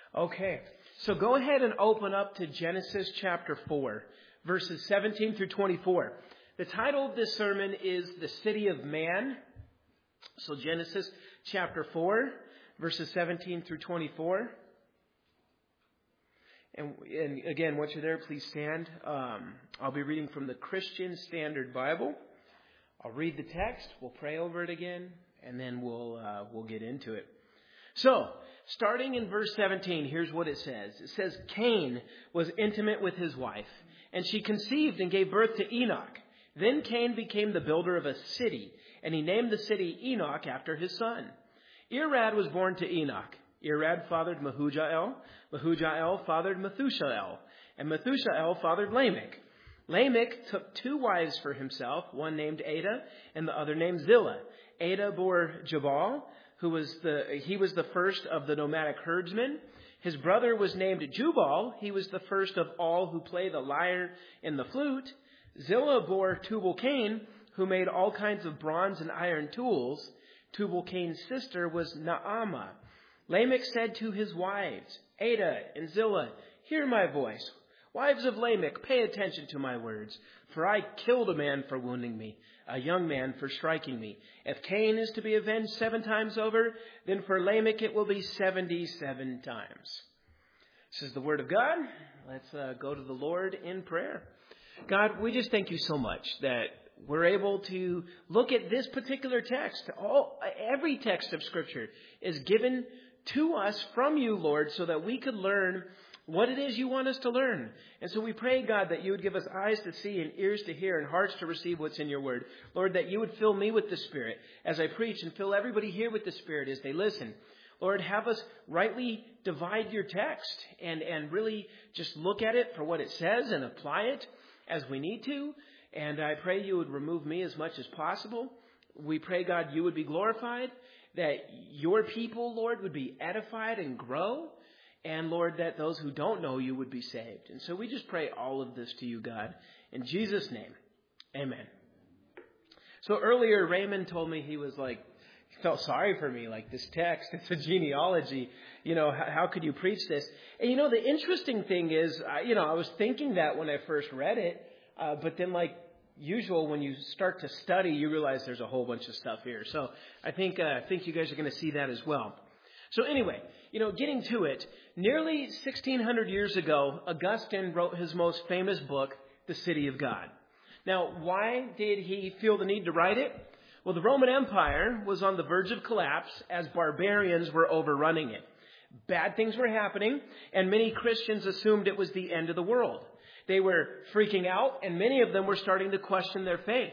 Okay, so go ahead and open up to Genesis chapter 4, verses 17 through 24. The title of this sermon is The City of Man. So Genesis chapter 4, verses 17 through 24. And again, once you're there, please stand. I'll be reading from the Christian Standard Bible. I'll read the text, we'll pray over it again, and then we'll get into it. So, starting in verse 17, here's what it says. It says, Cain was intimate with his wife, and she conceived and gave birth to Enoch. Then Cain became the builder of a city, and he named the city Enoch after his son. Irad was born to Enoch. Irad fathered Mehujael. Mehujael fathered Methushael. And Methushael fathered Lamech. Lamech took two wives for himself, one named Ada and the other named Zillah. Ada bore Jabal, he was the first of the nomadic herdsmen. His brother was named Jubal. He was the first of all who play the lyre and the flute. Zillah bore Tubal-Cain, who made all kinds of bronze and iron tools. Tubal-Cain's sister was Naamah. Lamech said to his wives, Ada and Zillah, hear my voice. Wives of Lamech, pay attention to my words. For I killed a man for wounding me, a young man for striking me. If Cain is to be avenged 7 times over, then for Lamech it will be 77 times. This is the word of God. Let's go to the Lord in prayer. God, we just thank you so much that we're able to look at this particular text. Every text of Scripture is given to us from you, Lord, so that we could learn what it is you want us to learn. And so we pray, God, that you would give us eyes to see and ears to hear and hearts to receive what's in your word. Lord, that you would fill me with the Spirit as I preach and fill everybody here with the Spirit as they listen. Lord, have us rightly divide your text and really just look at it for what it says and apply it as we need to. And I pray you would remove me as much as possible. We pray, God, you would be glorified, that your people, Lord, would be edified and grow. And, Lord, that those who don't know you would be saved. And so we just pray all of this to you, God. In Jesus' name, amen. So earlier, Raymond told me he felt sorry for me, like this text, it's a genealogy. How could you preach this? And, the interesting thing is, I was thinking that when I first read it. But then, like usual, when you start to study, you realize there's a whole bunch of stuff here. So I think you guys are going to see that as well. So anyway, getting to it, nearly 1,600 years ago, Augustine wrote his most famous book, The City of God. Now, why did he feel the need to write it? Well, the Roman Empire was on the verge of collapse as barbarians were overrunning it. Bad things were happening, and many Christians assumed it was the end of the world. They were freaking out, and many of them were starting to question their faith.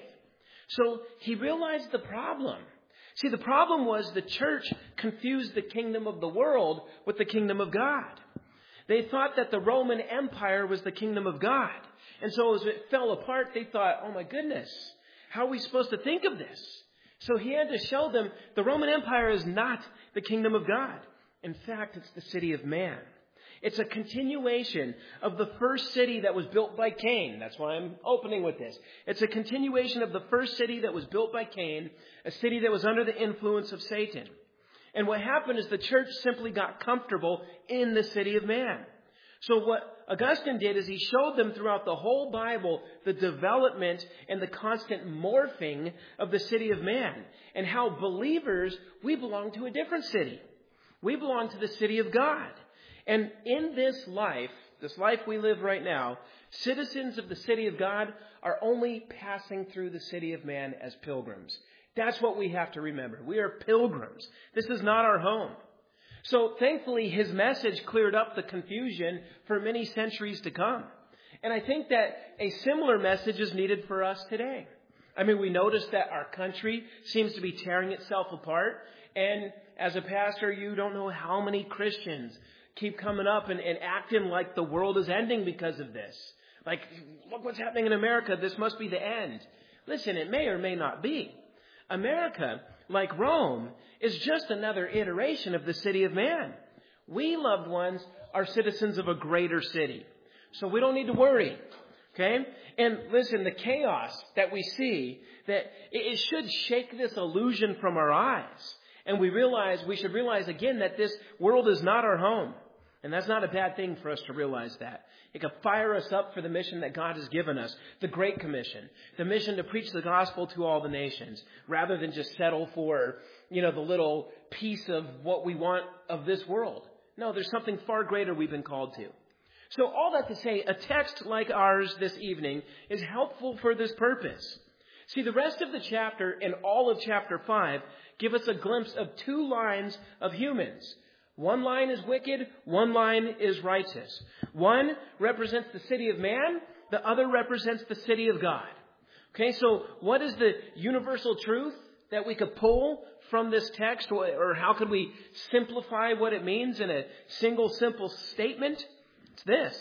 So he realized the problem. See, the problem was the church confused the kingdom of the world with the kingdom of God. They thought that the Roman Empire was the kingdom of God. And so as it fell apart, they thought, oh my goodness, how are we supposed to think of this? So he had to show them the Roman Empire is not the kingdom of God. In fact, it's the city of man. It's a continuation of the first city that was built by Cain. That's why I'm opening with this. It's a continuation of the first city that was built by Cain, a city that was under the influence of Satan. And what happened is the church simply got comfortable in the city of man. So what Augustine did is he showed them throughout the whole Bible the development and the constant morphing of the city of man, and how believers, we belong to a different city. We belong to the city of God. And in this life we live right now, citizens of the city of God are only passing through the city of man as pilgrims. That's what we have to remember. We are pilgrims. This is not our home. So thankfully, his message cleared up the confusion for many centuries to come. And I think that a similar message is needed for us today. I mean, we notice that our country seems to be tearing itself apart. And as a pastor, you don't know how many Christians keep coming up and acting like the world is ending because of this. Like, look what's happening in America. This must be the end. Listen, it may or may not be. America, like Rome, is just another iteration of the city of man. We, loved ones, are citizens of a greater city. So we don't need to worry. Okay? And listen, the chaos that we see, that it should shake this illusion from our eyes. And we should realize again that this world is not our home. And that's not a bad thing for us to realize that. It can fire us up for the mission that God has given us, the Great Commission, the mission to preach the gospel to all the nations, rather than just settle for, the little piece of what we want of this world. No, there's something far greater we've been called to. So all that to say, a text like ours this evening is helpful for this purpose. See, the rest of the chapter and all of chapter 5 give us a glimpse of two lines of humans. One line is wicked, one line is righteous. One represents the city of man, the other represents the city of God. Okay, so what is the universal truth that we could pull from this text, or how could we simplify what it means in a single simple statement? It's this: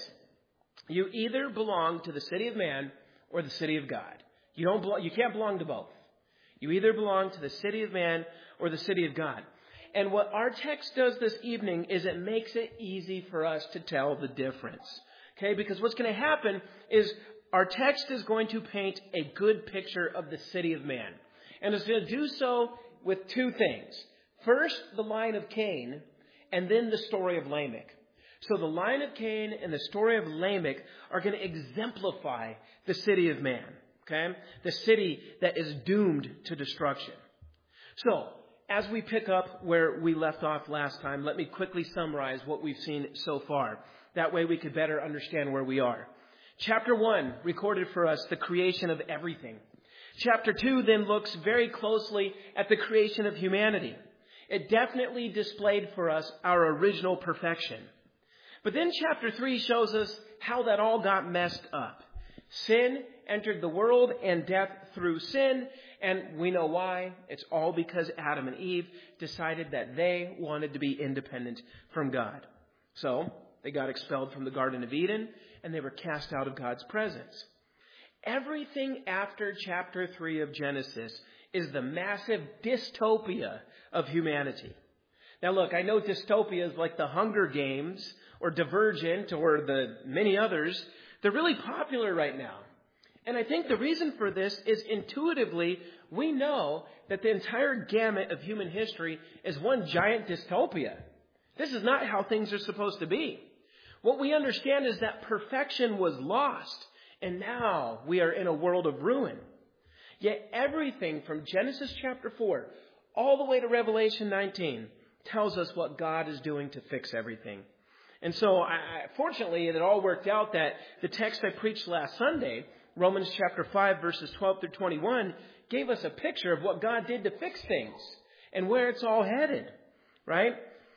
you either belong to the city of man or the city of God. You can't belong to both. You either belong to the city of man or the city of God. And what our text does this evening is it makes it easy for us to tell the difference. Okay, because what's going to happen is our text is going to paint a good picture of the city of man. And it's going to do so with two things. First, the line of Cain, and then the story of Lamech. So the line of Cain and the story of Lamech are going to exemplify the city of man. Okay? The city that is doomed to destruction. So, as we pick up where we left off last time, let me quickly summarize what we've seen so far. That way we could better understand where we are. Chapter 1 recorded for us the creation of everything. Chapter 2 then looks very closely at the creation of humanity. It definitely displayed for us our original perfection. But then chapter 3 shows us how that all got messed up. Sin entered the world and death through sin. And we know why. It's all because Adam and Eve decided that they wanted to be independent from God. So they got expelled from the Garden of Eden and they were cast out of God's presence. Everything after chapter 3 of Genesis is the massive dystopia of humanity. Now look, I know dystopias like the Hunger Games or Divergent or the many others, they're really popular right now. And I think the reason for this is intuitively we know that the entire gamut of human history is one giant dystopia. This is not how things are supposed to be. What we understand is that perfection was lost, and now we are in a world of ruin. Yet everything from Genesis chapter 4 all the way to Revelation 19 tells us what God is doing to fix everything. And so, fortunately, it all worked out that the text I preached last Sunday, Romans chapter 5, verses 12 through 21, gave us a picture of what God did to fix things and where it's all headed, right?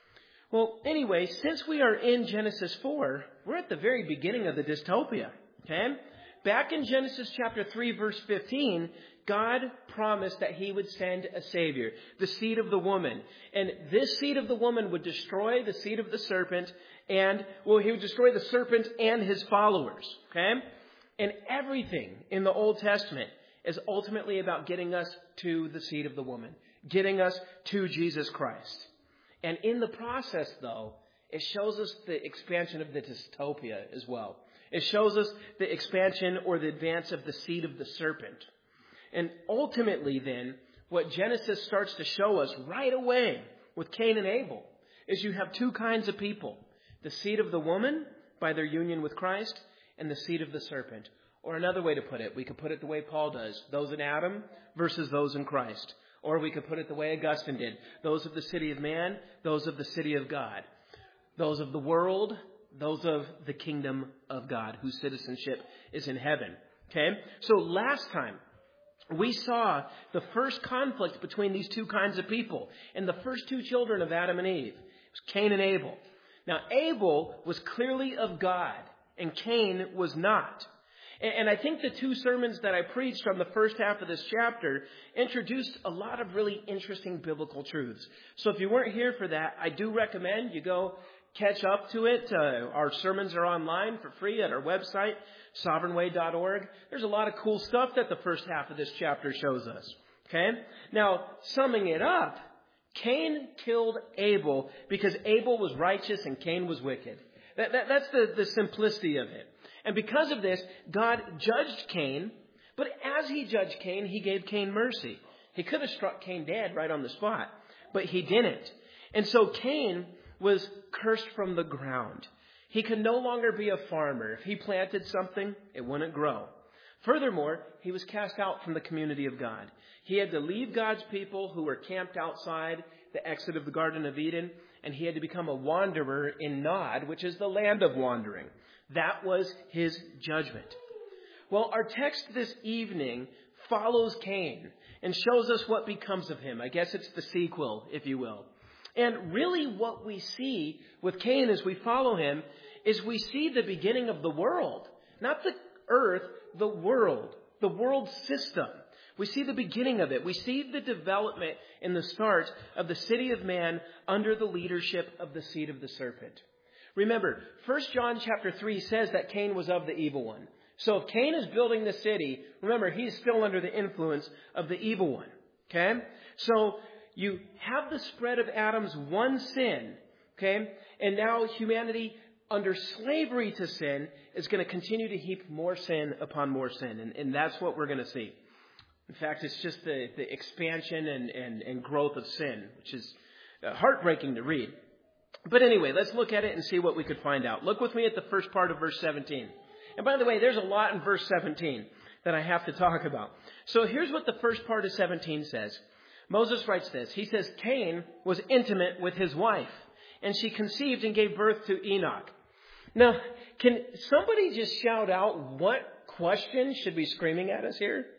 Well, anyway, since we are in Genesis 4, we're at the very beginning of the dystopia, okay? Back in Genesis chapter 3, verse 15, God promised that he would send a Savior, the seed of the woman. And this seed of the woman would destroy the seed of the serpent, and, he would destroy the serpent and his followers, okay? And everything in the Old Testament is ultimately about getting us to the seed of the woman, getting us to Jesus Christ. And in the process, though, it shows us the expansion of the dystopia as well. It shows us the expansion or the advance of the seed of the serpent. And ultimately, then, what Genesis starts to show us right away with Cain and Abel is you have two kinds of people. The seed of the woman by their union with Christ, and the seed of the serpent. Or another way to put it, we could put it the way Paul does. Those in Adam versus those in Christ. Or we could put it the way Augustine did. Those of the city of man, those of the city of God. Those of the world, those of the kingdom of God, whose citizenship is in heaven. Okay? So last time, we saw the first conflict between these two kinds of people. And the first two children of Adam and Eve. It was Cain and Abel. Now, Abel was clearly of God, and Cain was not. And I think the two sermons that I preached on the first half of this chapter introduced a lot of really interesting biblical truths. So if you weren't here for that, I do recommend you go catch up to it. Our sermons are online for free at our website, sovereignway.org. There's a lot of cool stuff that the first half of this chapter shows us. Okay? Now, summing it up, Cain killed Abel because Abel was righteous and Cain was wicked. That's the simplicity of it. And because of this, God judged Cain, but as he judged Cain, he gave Cain mercy. He could have struck Cain dead right on the spot, but he didn't. And so Cain was cursed from the ground. He could no longer be a farmer. If he planted something, it wouldn't grow. Furthermore, he was cast out from the community of God. He had to leave God's people who were camped outside the exit of the Garden of Eden, and he had to become a wanderer in Nod, which is the land of wandering. That was his judgment. Well, our text this evening follows Cain and shows us what becomes of him. I guess it's the sequel, if you will. And really what we see with Cain as we follow him is we see the beginning of the world. Not the earth, the world system. We see the beginning of it. We see the development in the start of the city of man under the leadership of the seed of the serpent. Remember, 1 John chapter 3 says that Cain was of the evil one. So if Cain is building the city, remember, he's still under the influence of the evil one. Okay? So you have the spread of Adam's one sin. Okay? And now humanity, under slavery to sin, is going to continue to heap more sin upon more sin. And that's what we're going to see. In fact, it's just the expansion and growth of sin, which is heartbreaking to read. But anyway, let's look at it and see what we could find out. Look with me at the first part of verse 17. And by the way, there's a lot in verse 17 that I have to talk about. So here's what the first part of 17 says. Moses writes this. He says, Cain was intimate with his wife, and she conceived and gave birth to Enoch. Now, can somebody just shout out what question should be screaming at us here?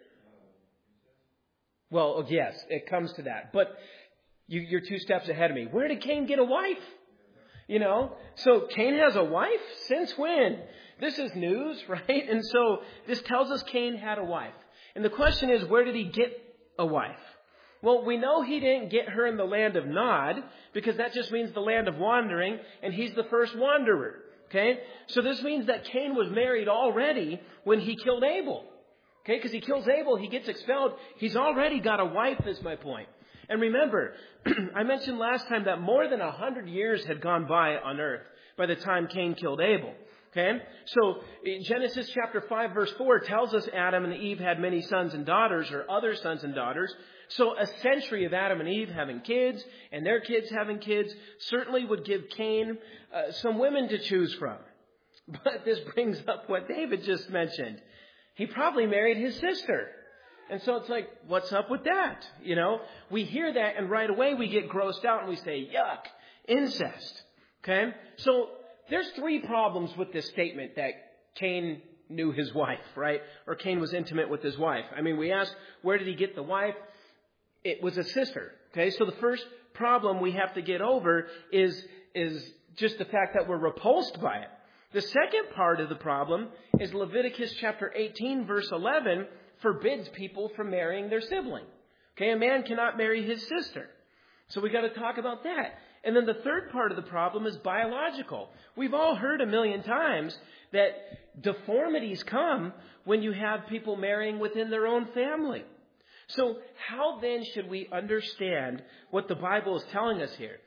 Well, yes, it comes to that. But you're 2 steps ahead of me. Where did Cain get a wife? You know, so Cain has a wife? Since when? This is news, right? And so this tells us Cain had a wife. And the question is, where did he get a wife? Well, we know he didn't get her in the land of Nod, because that just means the land of wandering, and he's the first wanderer. Okay? So this means that Cain was married already when he killed Abel. Okay? Because he kills Abel, he gets expelled. He's already got a wife, is my point. And remember, I mentioned last time that more than 100 years had gone by on earth by the time Cain killed Abel. Okay? So Genesis chapter 5 verse 4 tells us Adam and Eve had many sons and daughters, or other sons and daughters. So a century of Adam and Eve having kids and their kids having kids certainly would give Cain some women to choose from. But this brings up what David just mentioned. He probably married his sister. And so it's like, what's up with that? You know, we hear that and right away we get grossed out and we say, yuck, incest. Okay? So there's 3 problems with this statement that Cain knew his wife, right? Or Cain was intimate with his wife. I mean, we ask, where did he get the wife? It was a sister. Okay? So the first problem we have to get over is just the fact that we're repulsed by it. The second part of the problem is Leviticus chapter 18 verse 11 forbids people from marrying their sibling. Okay, a man cannot marry his sister. So we got to talk about that. And then the third part of the problem is biological. We've all heard a million times that deformities come when you have people marrying within their own family. So how then should we understand what the Bible is telling us here?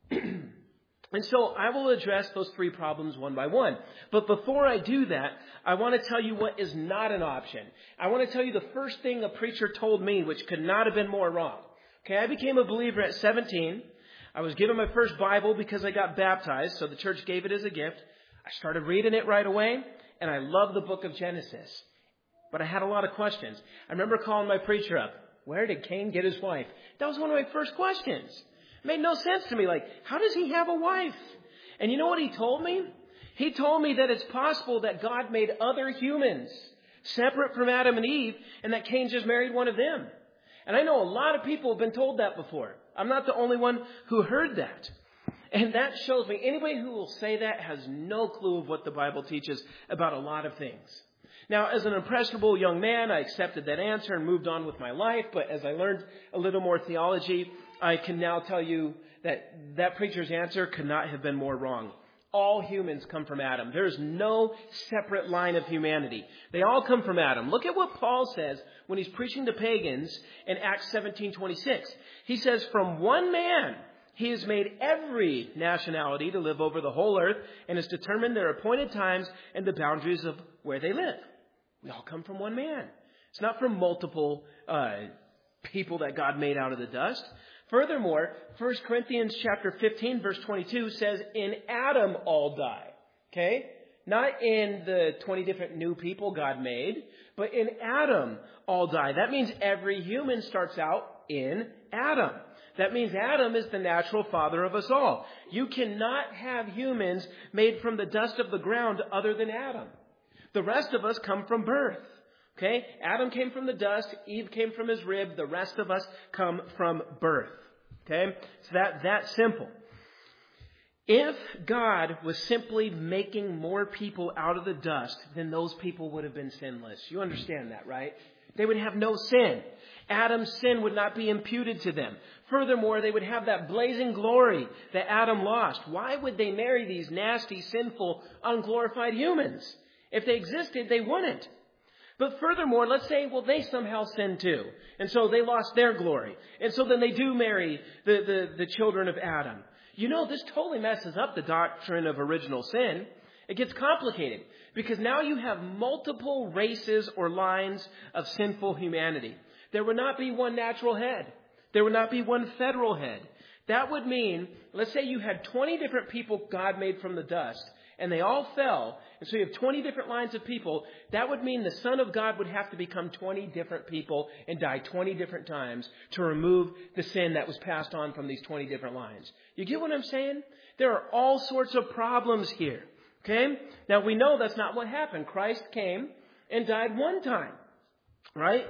And so I will address those 3 problems one by one. But before I do that, I want to tell you what is not an option. I want to tell you the first thing a preacher told me, which could not have been more wrong. Okay, I became a believer at 17. I was given my first Bible because I got baptized, so the church gave it as a gift. I started reading it right away, and I love the book of Genesis. But I had a lot of questions. I remember calling my preacher up. Where did Cain get his wife? That was one of my first questions. It made no sense to me. Like, how does he have a wife? And you know what he told me? He told me that it's possible that God made other humans separate from Adam and Eve, and that Cain just married one of them. And I know a lot of people have been told that before. I'm not the only one who heard that. And that shows me anybody who will say that has no clue of what the Bible teaches about a lot of things. Now, as an impressionable young man, I accepted that answer and moved on with my life. But as I learned a little more theology, I can now tell you that that preacher's answer could not have been more wrong. All humans come from Adam. There is no separate line of humanity. They all come from Adam. Look at what Paul says when he's preaching to pagans in Acts 17:26. He says, from one man he has made every nationality to live over the whole earth and has determined their appointed times and the boundaries of where they live. We all come from one man. It's not from multiple people that God made out of the dust. Furthermore, 1 Corinthians chapter 15, verse 22 says, in Adam all die. Okay? Not in the 20 different new people God made, but in Adam all die. That means every human starts out in Adam. That means Adam is the natural father of us all. You cannot have humans made from the dust of the ground other than Adam. The rest of us come from birth. Okay? Adam came from the dust. Eve came from his rib. The rest of us come from birth. Okay? It's that simple. If God was simply making more people out of the dust, then those people would have been sinless. You understand that, right? They would have no sin. Adam's sin would not be imputed to them. Furthermore, they would have that blazing glory that Adam lost. Why would they marry these nasty, sinful, unglorified humans? If they existed, they wouldn't. But furthermore, let's say, well, they somehow sinned too. And so they lost their glory. And so then they do marry the children of Adam. You know, this totally messes up the doctrine of original sin. It gets complicated because now you have multiple races or lines of sinful humanity. There would not be one natural head. There would not be one federal head. That would mean, let's say you had 20 different people God made from the dust, and they all fell, and so you have 20 different lines of people. That would mean the Son of God would have to become 20 different people and die 20 different times to remove the sin that was passed on from these 20 different lines. You get what I'm saying? There are all sorts of problems here. Okay? Now we know that's not what happened. Christ came and died one time. Right?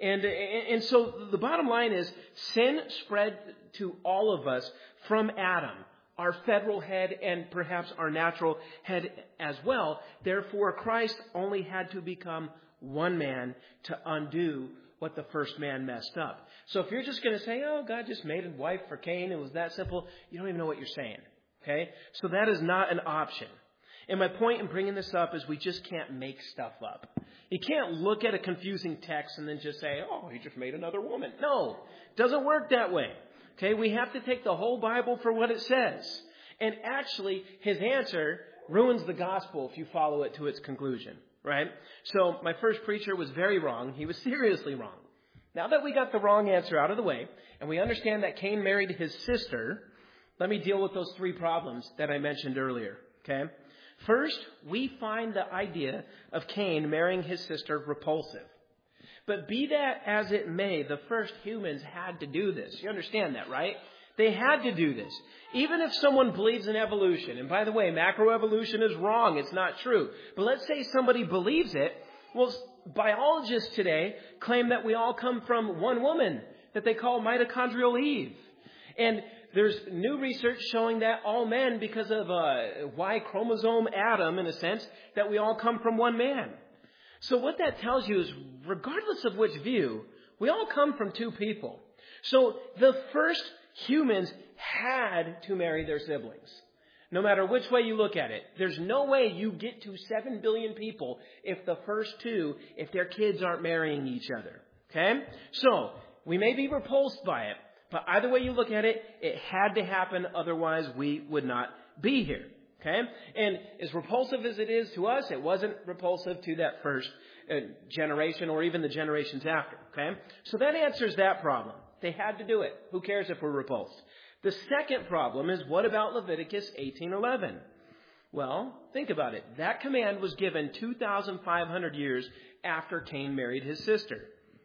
And so the bottom line is sin spread to all of us from Adam, our federal head and perhaps our natural head as well. Therefore, Christ only had to become one man to undo what the first man messed up. So if you're just going to say, oh, God just made a wife for Cain, it was that simple, you don't even know what you're saying. Okay? So that is not an option. And my point in bringing this up is we just can't make stuff up. You can't look at a confusing text and then just say, oh, he just made another woman. No, it doesn't work that way. Okay, we have to take the whole Bible for what it says. And actually, his answer ruins the gospel if you follow it to its conclusion, right? So my first preacher was very wrong. He was seriously wrong. Now that we got the wrong answer out of the way, and we understand that Cain married his sister, let me deal with those three problems that I mentioned earlier, okay? First, we find the idea of Cain marrying his sister repulsive. But be that as it may, the first humans had to do this. You understand that, right? They had to do this. Even if someone believes in evolution, and by the way, macroevolution is wrong, it's not true. But let's say somebody believes it. Well, biologists today claim that we all come from one woman that they call mitochondrial Eve. And there's new research showing that all men, because of Y chromosome Adam, in a sense, that we all come from one man. So what that tells you is, regardless of which view, we all come from two people. So the first humans had to marry their siblings. No matter which way you look at it, there's no way you get to 7 billion people if the first two, if their kids aren't marrying each other. Okay? So we may be repulsed by it, but either way you look at it, it had to happen, otherwise we would not be here. Okay? And as repulsive as it is to us, it wasn't repulsive to that first generation or even the generations after. Okay? So that answers that problem. They had to do it. Who cares if we're repulsed? The second problem is, what about Leviticus 18:11? Well, think about it. That command was given 2,500 years after Cain married his sister.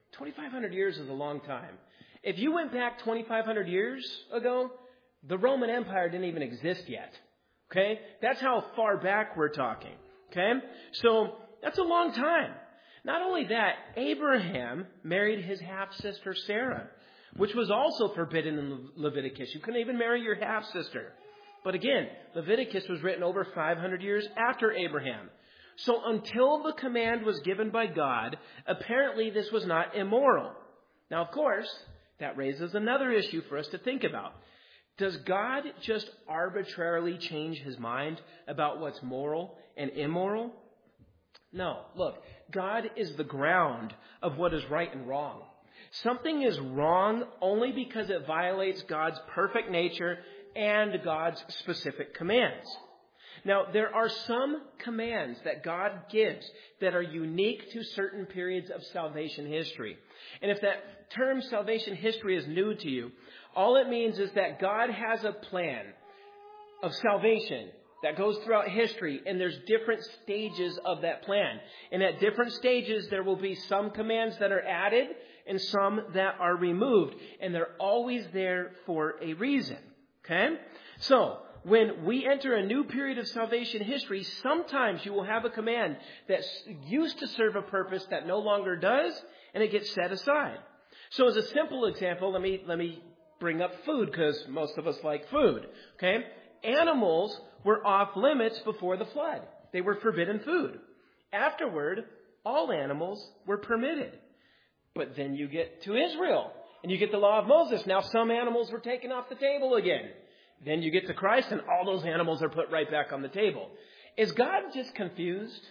2,500 years is a long time. If you went back 2,500 years ago, the Roman Empire didn't even exist yet. Okay? That's how far back we're talking. Okay? So that's a long time. Not only that, Abraham married his half-sister Sarah, which was also forbidden in Leviticus. You couldn't even marry your half-sister. But again, Leviticus was written over 500 years after Abraham. So until the command was given by God, apparently this was not immoral. Now, of course, that raises another issue for us to think about. Does God just arbitrarily change his mind about what's moral and immoral? No. Look, God is the ground of what is right and wrong. Something is wrong only because it violates God's perfect nature and God's specific commands. Now, there are some commands that God gives that are unique to certain periods of salvation history. And if that term salvation history is new to you, All it means is that God has a plan of salvation that goes throughout history, and there's different stages of that plan. And at different stages, there will be some commands that are added and some that are removed. And they're always there for a reason. Okay? So, when we enter a new period of salvation history, sometimes you will have a command that used to serve a purpose that no longer does, and it gets set aside. So as a simple example, let me bring up food, because most of us like food. Okay? Animals were off limits before the flood. They were forbidden food. Afterward, all animals were permitted. But then you get to Israel, and you get the law of Moses. Now some animals were taken off the table again. Then you get to Christ, and all those animals are put right back on the table. Is God just confused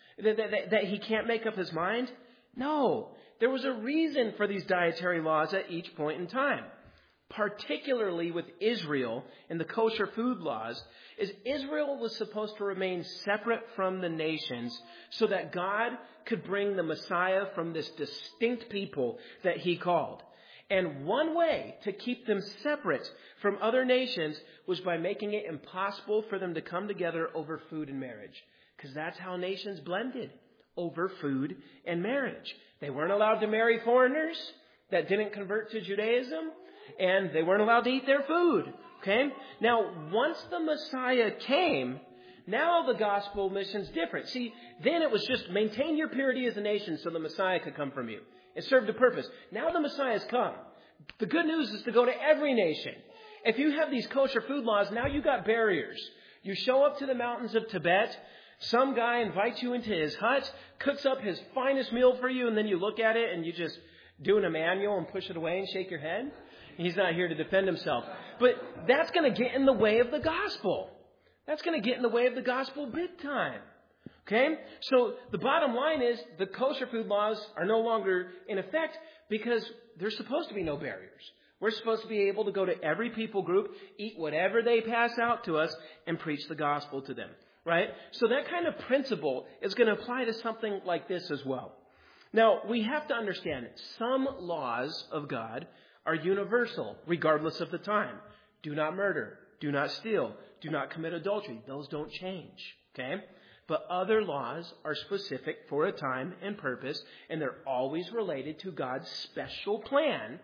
that he can't make up his mind? No. There was a reason for these dietary laws at each point in time. Particularly with Israel and the kosher food laws, is Israel was supposed to remain separate from the nations so that God could bring the Messiah from this distinct people that he called. And one way to keep them separate from other nations was by making it impossible for them to come together over food and marriage. Because that's how nations blended, over food and marriage. They weren't allowed to marry foreigners that didn't convert to Judaism, and they weren't allowed to eat their food. Okay? Now, once the Messiah came, now the gospel mission's different. See, then it was just maintain your purity as a nation so the Messiah could come from you. It served a purpose. Now the Messiah's come. The good news is to go to every nation. If you have these kosher food laws, now you got barriers. You show up to the mountains of Tibet, some guy invites you into his hut, cooks up his finest meal for you, and then you look at it and you just do an manual and push it away and shake your head. He's not here to defend himself. But that's going to get in the way of the gospel. That's going to get in the way of the gospel big time. Okay? So the bottom line is the kosher food laws are no longer in effect because there's supposed to be no barriers. We're supposed to be able to go to every people group, eat whatever they pass out to us, and preach the gospel to them. Right? So that kind of principle is going to apply to something like this as well. Now, we have to understand some laws of God are universal, regardless of the time. Do not murder. Do not steal. Do not commit adultery. Those don't change. Okay? But other laws are specific for a time and purpose, and they're always related to God's special plan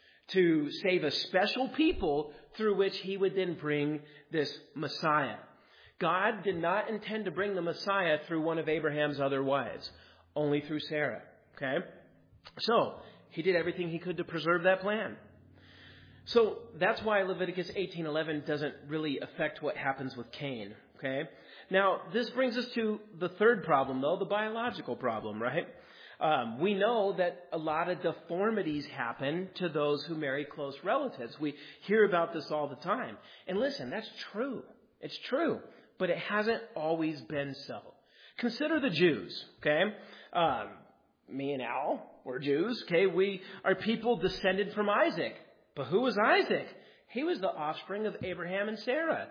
to save a special people through which he would then bring this Messiah. God did not intend to bring the Messiah through one of Abraham's other wives, only through Sarah. Okay? So, he did everything he could to preserve that plan. So, that's why Leviticus 18:11 doesn't really affect what happens with Cain. Okay? Now, this brings us to the third problem, though, the biological problem, right? We know that a lot of deformities happen to those who marry close relatives. We hear about this all the time. And listen, that's true. It's true. But it hasn't always been so. Consider the Jews, okay? Me and Al, we're Jews, okay? We are people descended from Isaac. But who was Isaac? He was the offspring of Abraham and Sarah.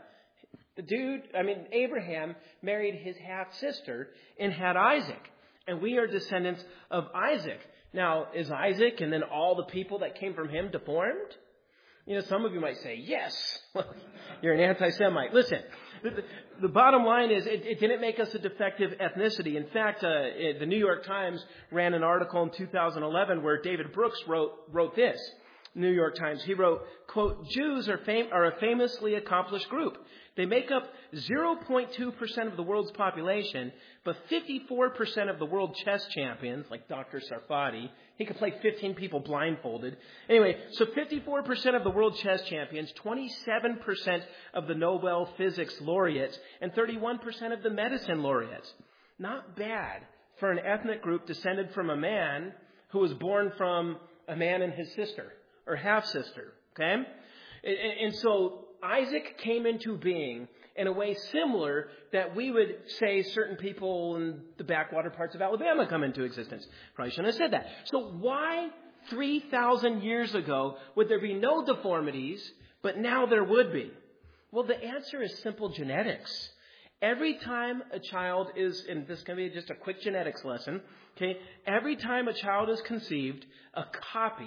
Abraham married his half-sister and had Isaac. And we are descendants of Isaac. Now, is Isaac and then all the people that came from him deformed? You know, some of you might say, yes. Well, you're an anti-Semite. Listen, the bottom line is it didn't make us a defective ethnicity. In fact, the New York Times ran an article in 2011 where David Brooks wrote this. New York Times. He wrote, quote, Jews are a famously accomplished group. They make up 0.2% of the world's population, but 54% of the world chess champions, like Dr. Sarfati. He could play 15 people blindfolded. Anyway, so 54% of the world chess champions, 27% of the Nobel Physics laureates, and 31% of the medicine laureates. Not bad for an ethnic group descended from a man who was born from a man and his sister, or half-sister, okay? And so Isaac came into being in a way similar that we would say certain people in the backwater parts of Alabama come into existence. Probably shouldn't have said that. So why 3,000 years ago would there be no deformities, but now there would be? Well, the answer is simple genetics. Every time a child is, and this can be just a quick genetics lesson, okay? Every time a child is conceived, a copy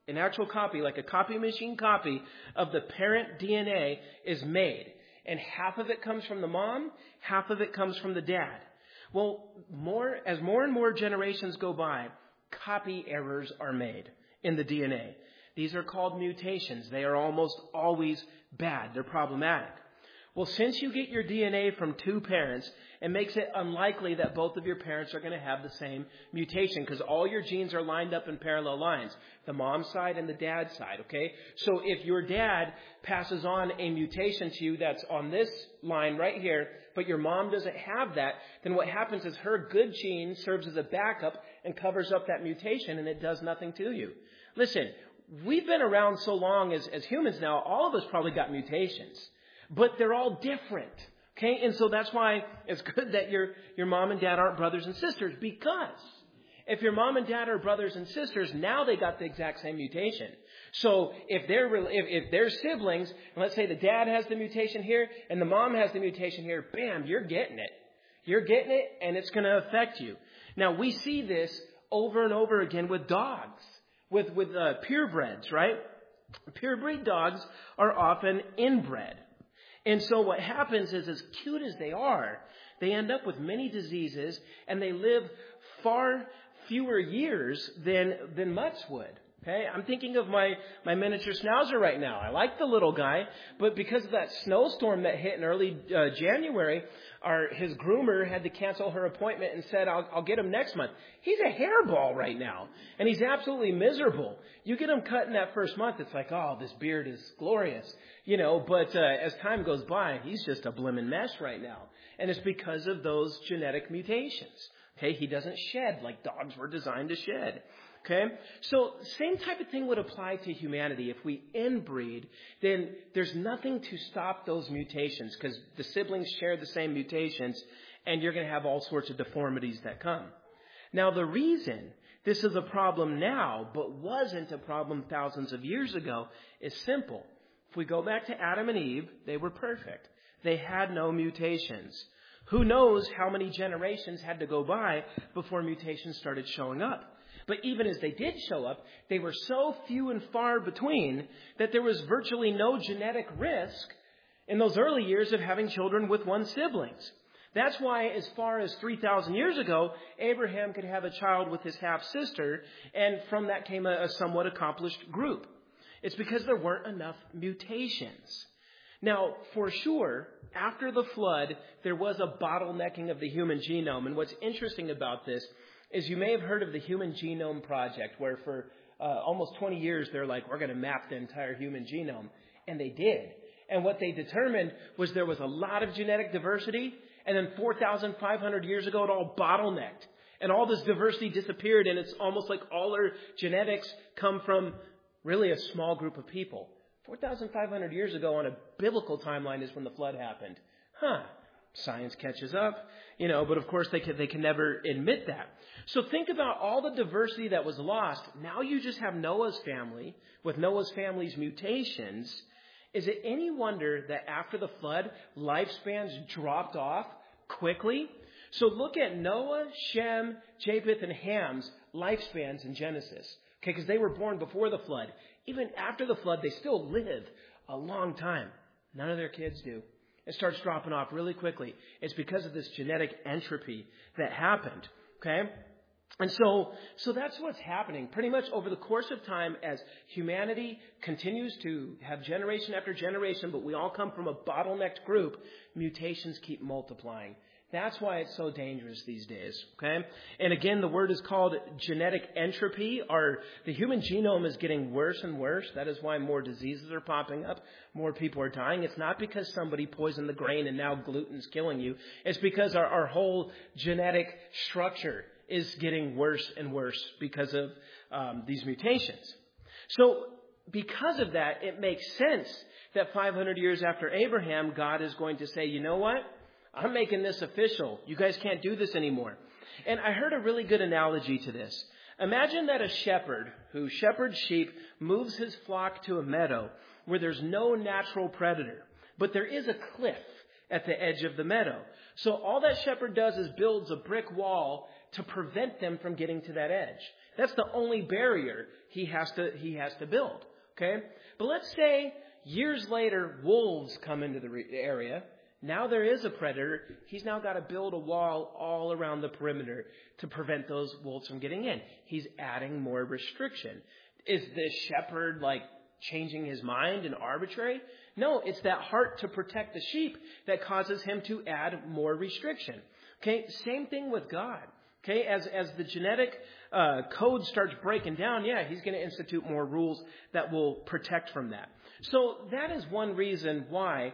An actual copy, like a copy machine copy of the parent DNA is made. And half of it comes from the mom, half of it comes from the dad. Well, as more and more generations go by, copy errors are made in the DNA. These are called mutations. They are almost always bad. They're problematic. Well, since you get your DNA from two parents, it makes it unlikely that both of your parents are going to have the same mutation because all your genes are lined up in parallel lines, the mom's side and the dad's side, okay? So if your dad passes on a mutation to you that's on this line right here, but your mom doesn't have that, then what happens is her good gene serves as a backup and covers up that mutation and it does nothing to you. Listen, we've been around so long as humans now, all of us probably got mutations. But they're all different, okay? And so that's why it's good that your mom and dad aren't brothers and sisters, because if your mom and dad are brothers and sisters, now they got the exact same mutation. So if they're siblings, and let's say the dad has the mutation here and the mom has the mutation here, bam, you're getting it. You're getting it, and it's going to affect you. Now, we see this over and over again with dogs, with purebreds, right? Purebred dogs are often inbred. And so what happens is, as cute as they are, they end up with many diseases, and they live far fewer years than mutts would. Okay, I'm thinking of my miniature schnauzer right now. I like the little guy, but because of that snowstorm that hit in early January, his groomer had to cancel her appointment and said, I'll get him next month. He's a hairball right now, and he's absolutely miserable. You get him cut in that first month, it's like, oh, this beard is glorious. But as time goes by, he's just a blimmin' mess right now. And it's because of those genetic mutations. Okay, he doesn't shed like dogs were designed to shed. Okay, so same type of thing would apply to humanity. If we inbreed, then there's nothing to stop those mutations because the siblings share the same mutations and you're going to have all sorts of deformities that come. Now, the reason this is a problem now but wasn't a problem thousands of years ago is simple. If we go back to Adam and Eve, they were perfect. They had no mutations. Who knows how many generations had to go by before mutations started showing up? But even as they did show up, they were so few and far between that there was virtually no genetic risk in those early years of having children with one siblings. That's why as far as 3,000 years ago, Abraham could have a child with his half-sister, and from that came a somewhat accomplished group. It's because there weren't enough mutations. Now, for sure, after the flood, there was a bottlenecking of the human genome. And what's interesting about this is you may have heard of the Human Genome Project, where for almost 20 years, they're like, we're going to map the entire human genome. And they did. And what they determined was there was a lot of genetic diversity. And then 4,500 years ago, it all bottlenecked. And all this diversity disappeared. And it's almost like all our genetics come from really a small group of people. 4,500 years ago on a biblical timeline is when the flood happened. Science catches up, but of course they can never admit that. So think about all the diversity that was lost. Now you just have Noah's family with Noah's family's mutations. Is it any wonder that after the flood, lifespans dropped off quickly? So look at Noah, Shem, Japheth, and Ham's lifespans in Genesis. Okay, because they were born before the flood. Even after the flood, they still live a long time. None of their kids do. It starts dropping off really quickly. It's because of this genetic entropy that happened. Okay? And so that's what's happening. Pretty much over the course of time, as humanity continues to have generation after generation, but we all come from a bottlenecked group, mutations keep multiplying. That's why it's so dangerous these days, okay? And again, the word is called genetic entropy. The human genome is getting worse and worse. That is why more diseases are popping up. More people are dying. It's not because somebody poisoned the grain and now gluten's killing you. It's because our whole genetic structure is getting worse and worse because of these mutations. So because of that, it makes sense that 500 years after Abraham, God is going to say, you know what? I'm making this official. You guys can't do this anymore. And I heard a really good analogy to this. Imagine that a shepherd who shepherds sheep moves his flock to a meadow where there's no natural predator, but there is a cliff at the edge of the meadow. So all that shepherd does is builds a brick wall to prevent them from getting to that edge. That's the only barrier he has to build. Okay? But let's say years later, wolves come into the area. Now there is a predator. He's now got to build a wall all around the perimeter to prevent those wolves from getting in. He's adding more restriction. Is this shepherd changing his mind and arbitrary? No, it's that heart to protect the sheep that causes him to add more restriction. Okay, same thing with God. Okay, as the genetic code starts breaking down, he's going to institute more rules that will protect from that. So that is one reason why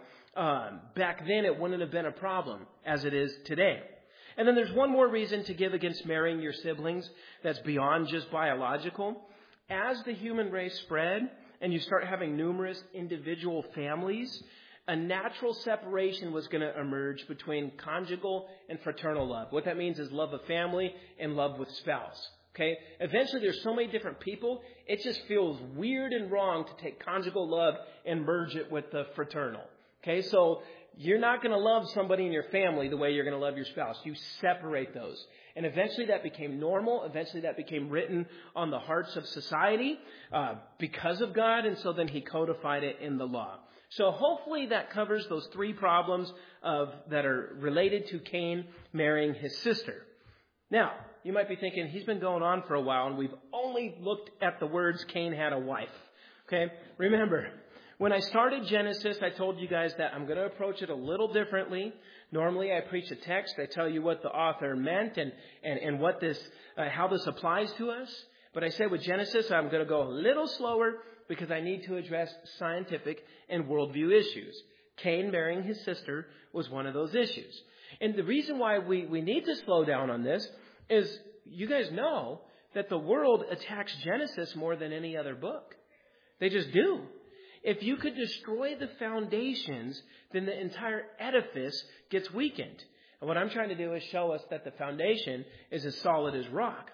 back then it wouldn't have been a problem as it is today. And then there's one more reason to give against marrying your siblings that's beyond just biological. As the human race spread and you start having numerous individual families, a natural separation was going to emerge between conjugal and fraternal love. What that means is love of family and love with spouse. Okay? Eventually, there's so many different people, it just feels weird and wrong to take conjugal love and merge it with the fraternal. Okay? So you're not going to love somebody in your family the way you're going to love your spouse. You separate those. And eventually that became normal. Eventually that became written on the hearts of society because of God. And so then he codified it in the law. So hopefully that covers those three problems that are related to Cain marrying his sister. Now, you might be thinking, he's been going on for a while and we've only looked at the words Cain had a wife. Okay? Remember, when I started Genesis, I told you guys that I'm going to approach it a little differently. Normally, I preach a text. I tell you what the author meant and what how this applies to us. But I said with Genesis, I'm going to go a little slower because I need to address scientific and worldview issues. Cain marrying his sister was one of those issues. And the reason why we need to slow down on this is you guys know that the world attacks Genesis more than any other book. They just do. If you could destroy the foundations, then the entire edifice gets weakened. And what I'm trying to do is show us that the foundation is as solid as rock.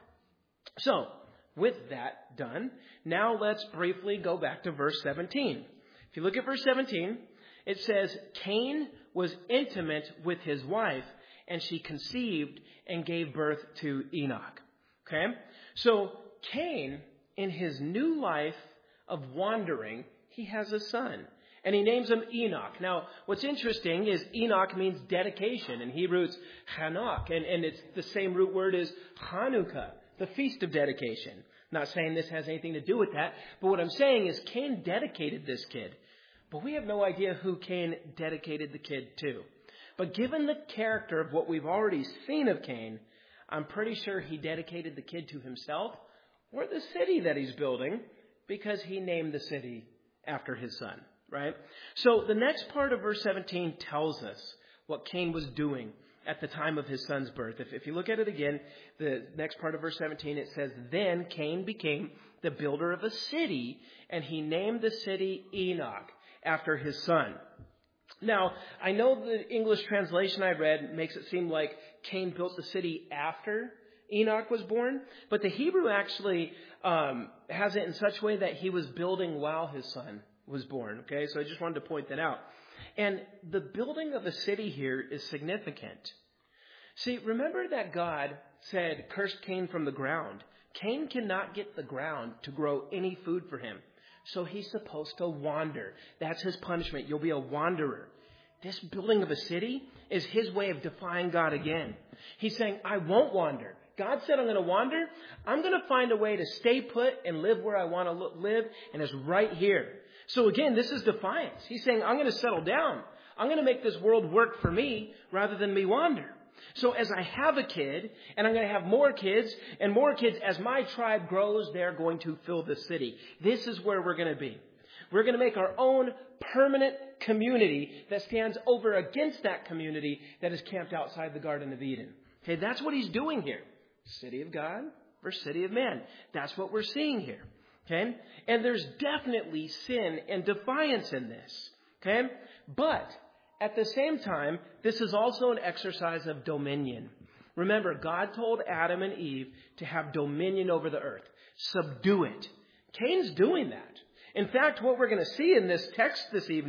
So, with that done, now let's briefly go back to verse 17. If you look at verse 17, it says, Cain was intimate with his wife, and she conceived and gave birth to Enoch. Okay? So, Cain, in his new life of wandering, he has a son, and he names him Enoch. Now, what's interesting is Enoch means dedication. In Hebrew, it's Hanok, and it's the same root word as Hanukkah, the feast of dedication. I'm not saying this has anything to do with that, but what I'm saying is Cain dedicated this kid. But we have no idea who Cain dedicated the kid to. But given the character of what we've already seen of Cain, I'm pretty sure he dedicated the kid to himself or the city that he's building because he named the city after his son, right? So the next part of verse 17 tells us what Cain was doing at the time of his son's birth. If you look at it again, the next part of verse 17, it says, Then Cain became the builder of a city, and he named the city Enoch after his son. Now, I know the English translation I read makes it seem like Cain built the city after Enoch was born, but the Hebrew actually has it in such a way that he was building while his son was born. Okay, so I just wanted to point that out. And the building of a city here is significant. See, remember that God said, curse Cain from the ground. Cain cannot get the ground to grow any food for him. So he's supposed to wander. That's his punishment. You'll be a wanderer. This building of a city is his way of defying God again. He's saying, I won't wander. God said I'm going to wander. I'm going to find a way to stay put and live where I want to live, and it's right here. So again, this is defiance. He's saying, I'm going to settle down. I'm going to make this world work for me rather than me wander. So as I have a kid, and I'm going to have more kids, and more kids, as my tribe grows, they're going to fill the city. This is where we're going to be. We're going to make our own permanent community that stands over against that community that is camped outside the Garden of Eden. Okay, that's what he's doing here. City of God versus city of man. That's what we're seeing here. Okay? And there's definitely sin and defiance in this. Okay? But at the same time, this is also an exercise of dominion. Remember, God told Adam and Eve to have dominion over the earth. Subdue it. Cain's doing that. In fact, what we're going to see in this text this evening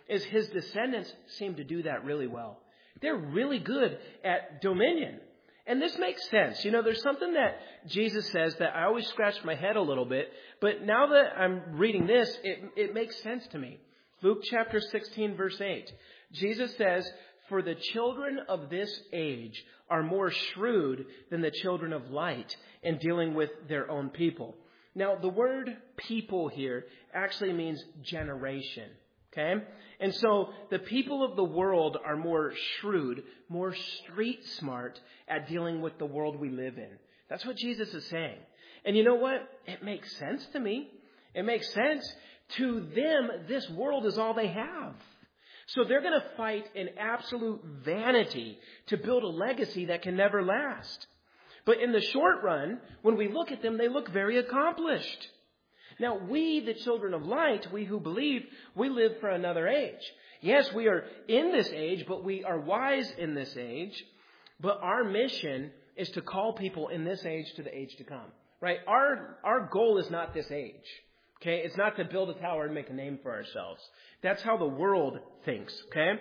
is his descendants seem to do that really well. They're really good at dominion. And this makes sense. There's something that Jesus says that I always scratch my head a little bit, but now that I'm reading this, it makes sense to me. Luke chapter 16, verse 8. Jesus says, "For the children of this age are more shrewd than the children of light in dealing with their own people." Now, the word people here actually means generation. Okay? And so the people of the world are more shrewd, more street smart at dealing with the world we live in. That's what Jesus is saying. And you know what? It makes sense to me. It makes sense. To them, this world is all they have. So they're going to fight in absolute vanity to build a legacy that can never last. But in the short run, when we look at them, they look very accomplished. Now, we, the children of light, we who believe, we live for another age. Yes, we are in this age, but we are wise in this age. But our mission is to call people in this age to the age to come. Right? Our goal is not this age. Okay? It's not to build a tower and make a name for ourselves. That's how the world thinks. Okay?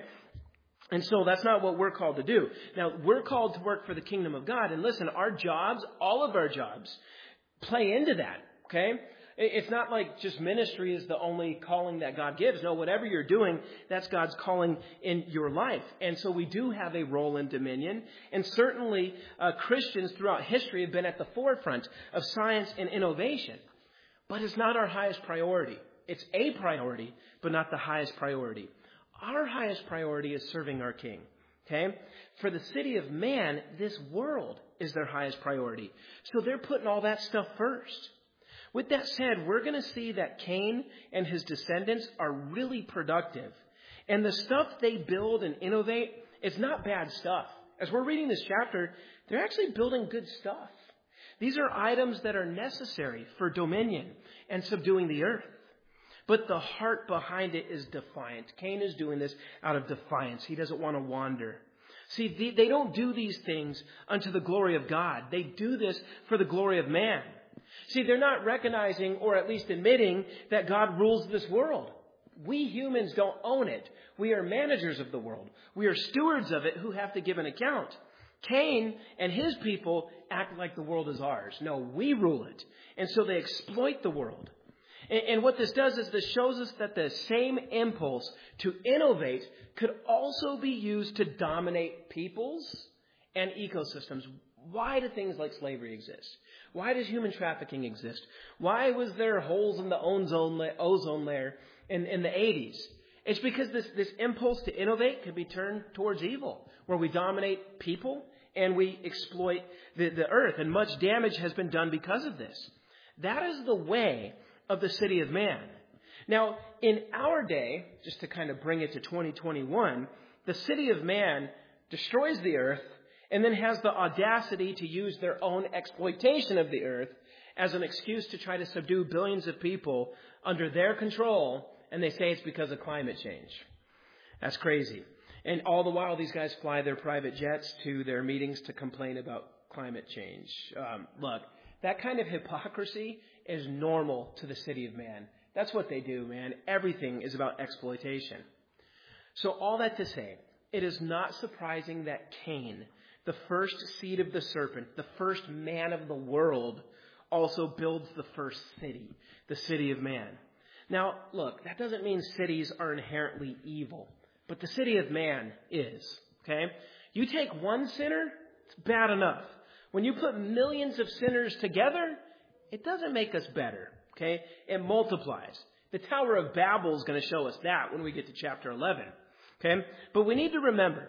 And so that's not what we're called to do. Now, we're called to work for the kingdom of God. And listen, our jobs, all of our jobs, play into that. Okay? It's not like just ministry is the only calling that God gives. No, whatever you're doing, that's God's calling in your life. And so we do have a role in dominion. And certainly Christians throughout history have been at the forefront of science and innovation. But it's not our highest priority. It's a priority, but not the highest priority. Our highest priority is serving our King. Okay? For the city of man, this world is their highest priority. So they're putting all that stuff first. With that said, we're going to see that Cain and his descendants are really productive. And the stuff they build and innovate is not bad stuff. As we're reading this chapter, they're actually building good stuff. These are items that are necessary for dominion and subduing the earth. But the heart behind it is defiant. Cain is doing this out of defiance. He doesn't want to wander. See, they don't do these things unto the glory of God. They do this for the glory of man. See, they're not recognizing or at least admitting that God rules this world. We humans don't own it. We are managers of the world. We are stewards of it who have to give an account. Cain and his people act like the world is ours. No, we rule it. And so they exploit the world. And what this does is this shows us that the same impulse to innovate could also be used to dominate peoples and ecosystems. Why do things like slavery exist? Why does human trafficking exist? Why was there holes in the ozone layer in the 80s? It's because this impulse to innovate could be turned towards evil, where we dominate people and we exploit the earth. And much damage has been done because of this. That is the way of the city of man. Now, in our day, just to kind of bring it to 2021, the city of man destroys the earth and then has the audacity to use their own exploitation of the earth as an excuse to try to subdue billions of people under their control, and they say it's because of climate change. That's crazy. And all the while, these guys fly their private jets to their meetings to complain about climate change. Look, that kind of hypocrisy is normal to the city of man. That's what they do, man. Everything is about exploitation. So all that to say, it is not surprising that Cain, the first seed of the serpent, the first man of the world, also builds the first city, the city of man. Now, look, that doesn't mean cities are inherently evil, but the city of man is, okay? You take one sinner, it's bad enough. When you put millions of sinners together, it doesn't make us better, okay? It multiplies. The Tower of Babel is going to show us that when we get to chapter 11, okay? But we need to remember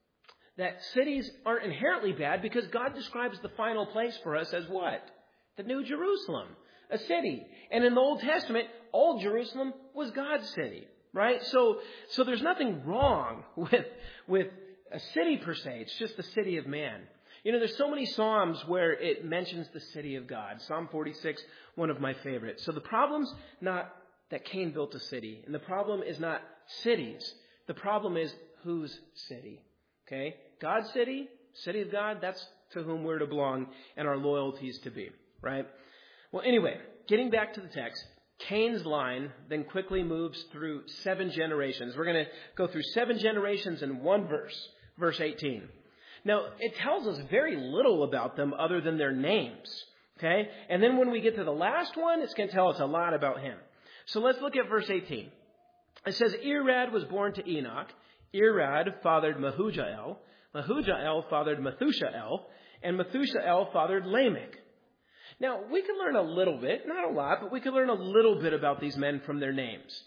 that cities aren't inherently bad because God describes the final place for us as what? The New Jerusalem, a city. And in the Old Testament, Old Jerusalem was God's city, right? So there's nothing wrong with a city per se. It's just the city of man. You know, there's so many Psalms where it mentions the city of God. Psalm 46, one of my favorites. So the problem's not that Cain built a city. And the problem is not cities. The problem is whose city. Okay? God's city, city of God, that's to whom we're to belong and our loyalties to be. Right? Well, anyway, getting back to the text. Cain's line then quickly moves through 7 generations. We're going to go through 7 generations in one verse, verse 18. Now, it tells us very little about them other than their names. Okay? And then when we get to the last one, it's going to tell us a lot about him. So let's look at verse 18. It says, Irad was born to Enoch. Irad fathered Mehujael. Mehujael fathered Methushael. And Methushael fathered Lamech. Now, we can learn a little bit, not a lot, but we can learn a little bit about these men from their names.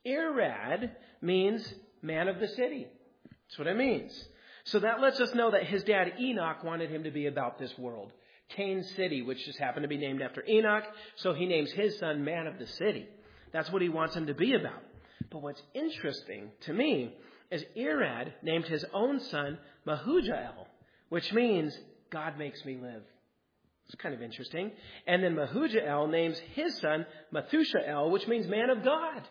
Irad means man of the city. That's what it means. So that lets us know that his dad Enoch wanted him to be about this world. Cain City, which just happened to be named after Enoch, so he names his son man of the city. That's what he wants him to be about. But what's interesting to me is Irad named his own son Mehujael, which means God makes me live. It's kind of interesting. And then Mehujael names his son Methushael, which means man of God.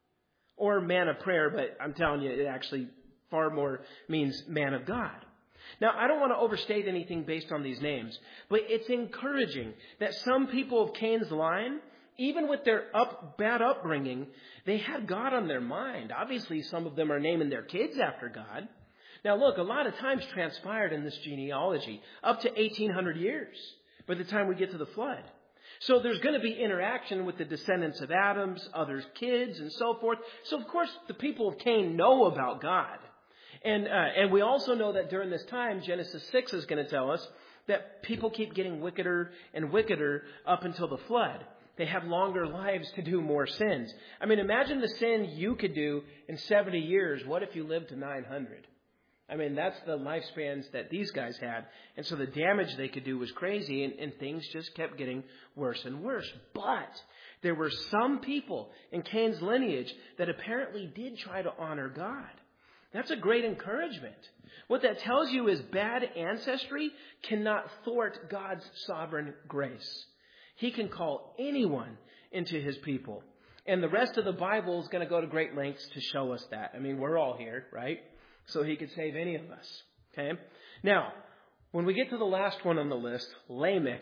Or man of prayer, but I'm telling you, it actually far more means man of God. Now, I don't want to overstate anything based on these names, but it's encouraging that some people of Cain's line, even with their bad upbringing, they had God on their mind. Obviously, some of them are naming their kids after God. Now, look, a lot of times transpired in this genealogy, up to 1,800 years by the time we get to the flood. So there's going to be interaction with the descendants of Adam's, others' kids, and so forth. So, of course, the people of Cain know about God. And we also know that during this time, Genesis 6 is going to tell us that people keep getting wickeder and wickeder up until the flood. They have longer lives to do more sins. I mean, imagine the sin you could do in 70 years. What if you lived to 900? I mean, that's the lifespans that these guys had. And so the damage they could do was crazy, and things just kept getting worse and worse. But there were some people in Cain's lineage that apparently did try to honor God. That's a great encouragement. What that tells you is bad ancestry cannot thwart God's sovereign grace. He can call anyone into his people. And the rest of the Bible is going to go to great lengths to show us that. I mean, we're all here, right? So he could save any of us. Okay? Now, when we get to the last one on the list, Lamech,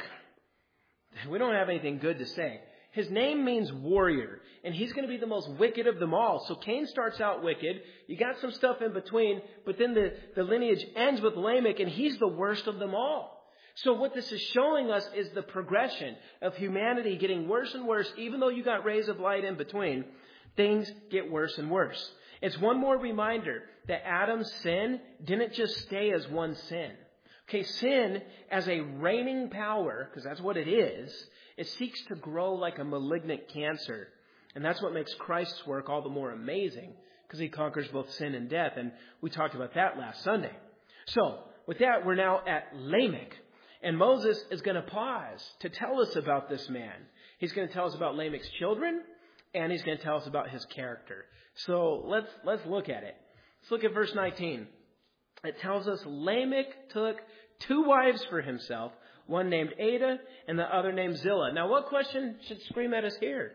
we don't have anything good to say. His name means warrior, and he's going to be the most wicked of them all. So Cain starts out wicked. You got some stuff in between, but then the lineage ends with Lamech, and he's the worst of them all. So what this is showing us is the progression of humanity getting worse and worse. Even though you got rays of light in between, things get worse and worse. It's one more reminder that Adam's sin didn't just stay as one sin. Okay, sin as a reigning power, because that's what it is, it seeks to grow like a malignant cancer. And that's what makes Christ's work all the more amazing, because he conquers both sin and death. And we talked about that last Sunday. So, with that, we're now at Lamech. And Moses is going to pause to tell us about this man. He's going to tell us about Lamech's children, and he's going to tell us about his character. So let's look at it. Let's look at verse 19. It tells us Lamech took 2 wives for himself, one named Ada and the other named Zillah. Now, what question should scream at us here?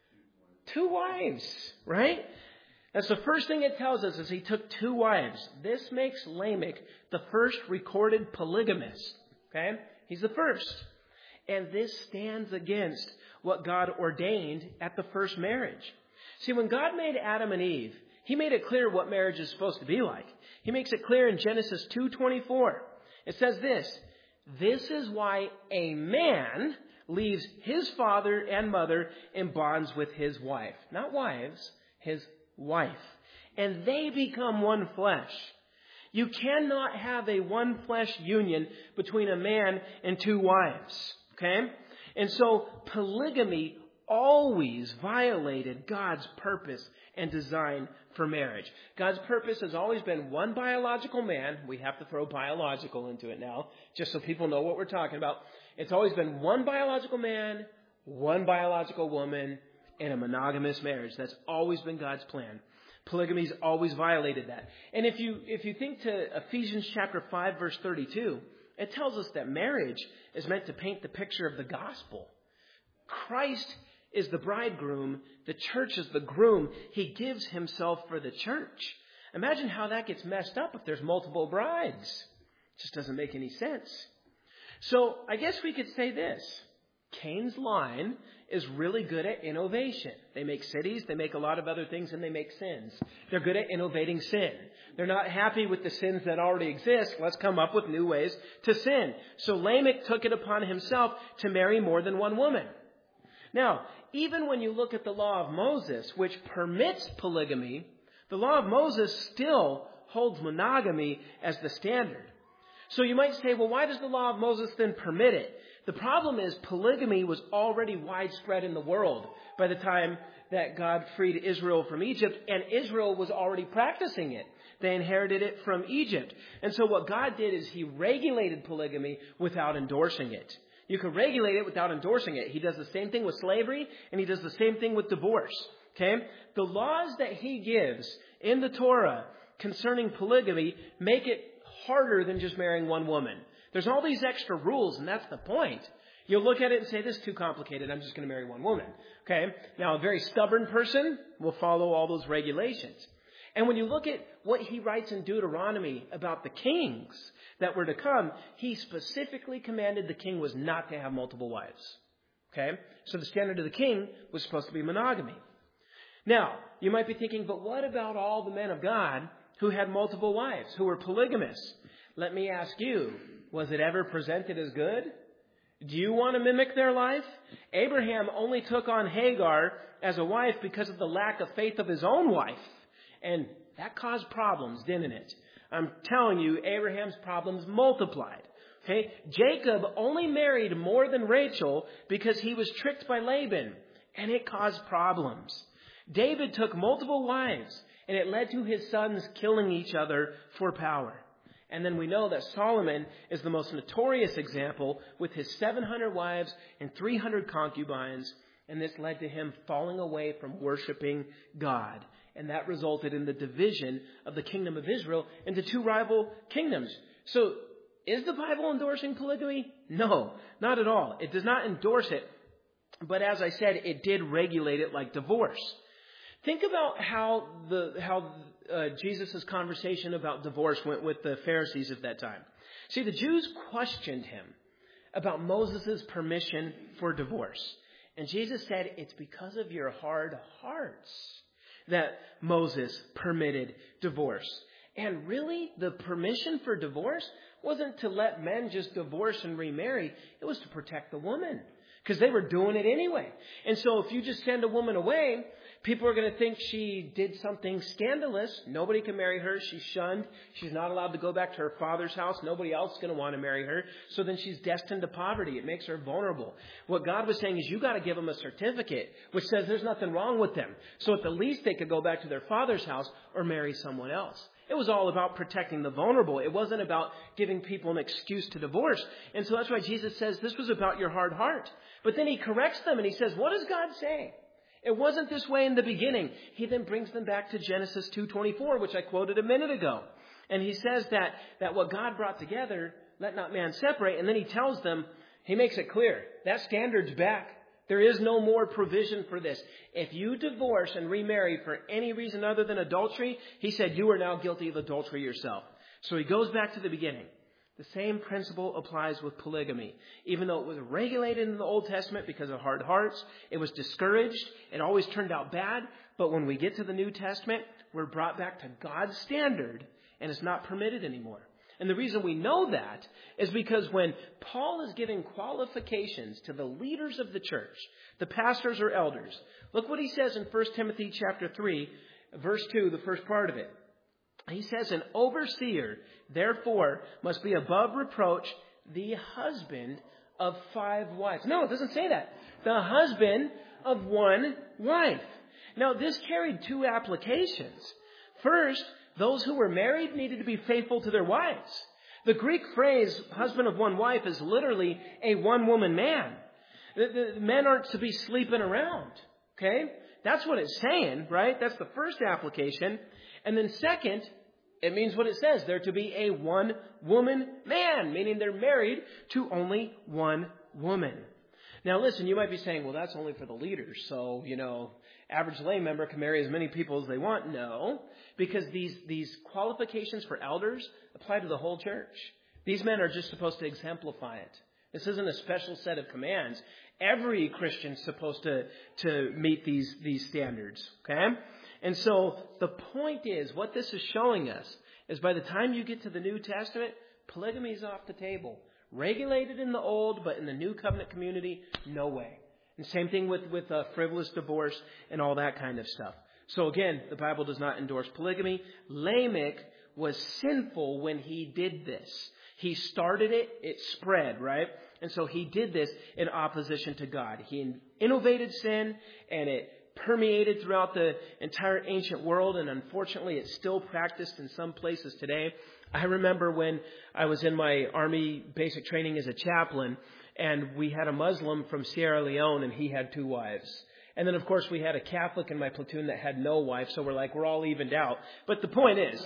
2 wives, right? That's the first thing it tells us is he took 2 wives. This makes Lamech the first recorded polygamist. Okay? He's the first. And this stands against what God ordained at the first marriage. See, when God made Adam and Eve, he made it clear what marriage is supposed to be like. He makes it clear in Genesis 2:24. It says this, "This is why a man leaves his father and mother and bonds with his wife." Not wives, his wife. "And they become one flesh." You cannot have a one flesh union between a man and 2 wives. Okay? And so polygamy always violated God's purpose and design for marriage. God's purpose has always been one biological man. We have to throw biological into it now, just so people know what we're talking about. It's always been one biological man, one biological woman, and a monogamous marriage. That's always been God's plan. Polygamy's always violated that. And if you think to Ephesians chapter 5, verse 32, it tells us that marriage is meant to paint the picture of the gospel. Christ is the bridegroom. The church is the groom. He gives himself for the church. Imagine how that gets messed up if there's multiple brides. It just doesn't make any sense. So I guess we could say this. Cain's line is really good at innovation. They make cities, they make a lot of other things, and they make sins. They're good at innovating sin. They're not happy with the sins that already exist. Let's come up with new ways to sin. So Lamech took it upon himself to marry more than one woman. Now, even when you look at the law of Moses, which permits polygamy, the law of Moses still holds monogamy as the standard. So you might say, well, why does the law of Moses then permit it? The problem is polygamy was already widespread in the world by the time that God freed Israel from Egypt, and Israel was already practicing it. They inherited it from Egypt. And so what God did is he regulated polygamy without endorsing it. You can regulate it without endorsing it. He does the same thing with slavery, and he does the same thing with divorce. Okay? The laws that he gives in the Torah concerning polygamy make it harder than just marrying one woman. There's all these extra rules, and that's the point. You'll look at it and say, this is too complicated. I'm just going to marry one woman. Okay? Now, a very stubborn person will follow all those regulations. And when you look at what he writes in Deuteronomy about the kings that were to come, he specifically commanded the king was not to have multiple wives. Okay? So the standard of the king was supposed to be monogamy. Now, you might be thinking, but what about all the men of God who had multiple wives, who were polygamists? Let me ask you, was it ever presented as good? Do you want to mimic their life? Abraham only took on Hagar as a wife because of the lack of faith of his own wife. And that caused problems, didn't it? I'm telling you, Abraham's problems multiplied. Okay? Jacob only married more than Rachel because he was tricked by Laban, and it caused problems. David took multiple wives, and it led to his sons killing each other for power. And then we know that Solomon is the most notorious example with his 700 wives and 300 concubines. And this led to him falling away from worshiping God. And that resulted in the division of the kingdom of Israel into two rival kingdoms. So is the Bible endorsing polygamy? No, not at all. It does not endorse it. But as I said, it did regulate it like divorce. Think about how Jesus' conversation about divorce went with the Pharisees at that time. See, the Jews questioned him about Moses' permission for divorce. And Jesus said, it's because of your hard hearts that Moses permitted divorce. And really, the permission for divorce wasn't to let men just divorce and remarry. It was to protect the woman, because they were doing it anyway. And so if you just send a woman away, people are going to think she did something scandalous. Nobody can marry her. She's shunned. She's not allowed to go back to her father's house. Nobody else is going to want to marry her. So then she's destined to poverty. It makes her vulnerable. What God was saying is you got to give them a certificate which says there's nothing wrong with them. So at the least they could go back to their father's house or marry someone else. It was all about protecting the vulnerable. It wasn't about giving people an excuse to divorce. And so that's why Jesus says this was about your hard heart. But then he corrects them and he says, what does God say? It wasn't this way in the beginning. He then brings them back to Genesis 2:24, which I quoted a minute ago. And he says that what God brought together, let not man separate. And then he tells them, he makes it clear, that standard's back. There is no more provision for this. If you divorce and remarry for any reason other than adultery, he said you are now guilty of adultery yourself. So he goes back to the beginning. The same principle applies with polygamy. Even though it was regulated in the Old Testament because of hard hearts, it was discouraged. It always turned out bad. But when we get to the New Testament, we're brought back to God's standard, and it's not permitted anymore. And the reason we know that is because when Paul is giving qualifications to the leaders of the church, the pastors or elders, look what he says in 1 Timothy chapter 3, verse 2, the first part of it. He says, an overseer, therefore, must be above reproach, the husband of 5 wives. No, it doesn't say that. The husband of 1 wife. Now, this carried 2 applications. First, those who were married needed to be faithful to their wives. The Greek phrase, husband of 1 wife, is literally a one-woman man. The men aren't to be sleeping around. Okay? That's what it's saying, right? That's the first application. And then second, it means what it says. They're to be a one-woman man, meaning they're married to only 1 woman. Now listen, you might be saying, well, that's only for the leaders. So, average lay member can marry as many people as they want. No, because these qualifications for elders apply to the whole church. These men are just supposed to exemplify it. This isn't a special set of commands. Every Christian's supposed to meet these standards, okay? And so the point is, what this is showing us is by the time you get to the New Testament, polygamy is off the table. Regulated in the Old, but in the New Covenant community, no way. And same thing with frivolous divorce and all that kind of stuff. So again, the Bible does not endorse polygamy. Lamech was sinful when he did this. He started it, it spread, right? And so he did this in opposition to God. He innovated sin, and it permeated throughout the entire ancient world, and unfortunately it's still practiced in some places today. I remember when I was in my Army basic training as a chaplain, and we had a Muslim from Sierra Leone, and he had 2 wives. And then, of course, we had a Catholic in my platoon that had no wife, so we're all evened out. But the point is,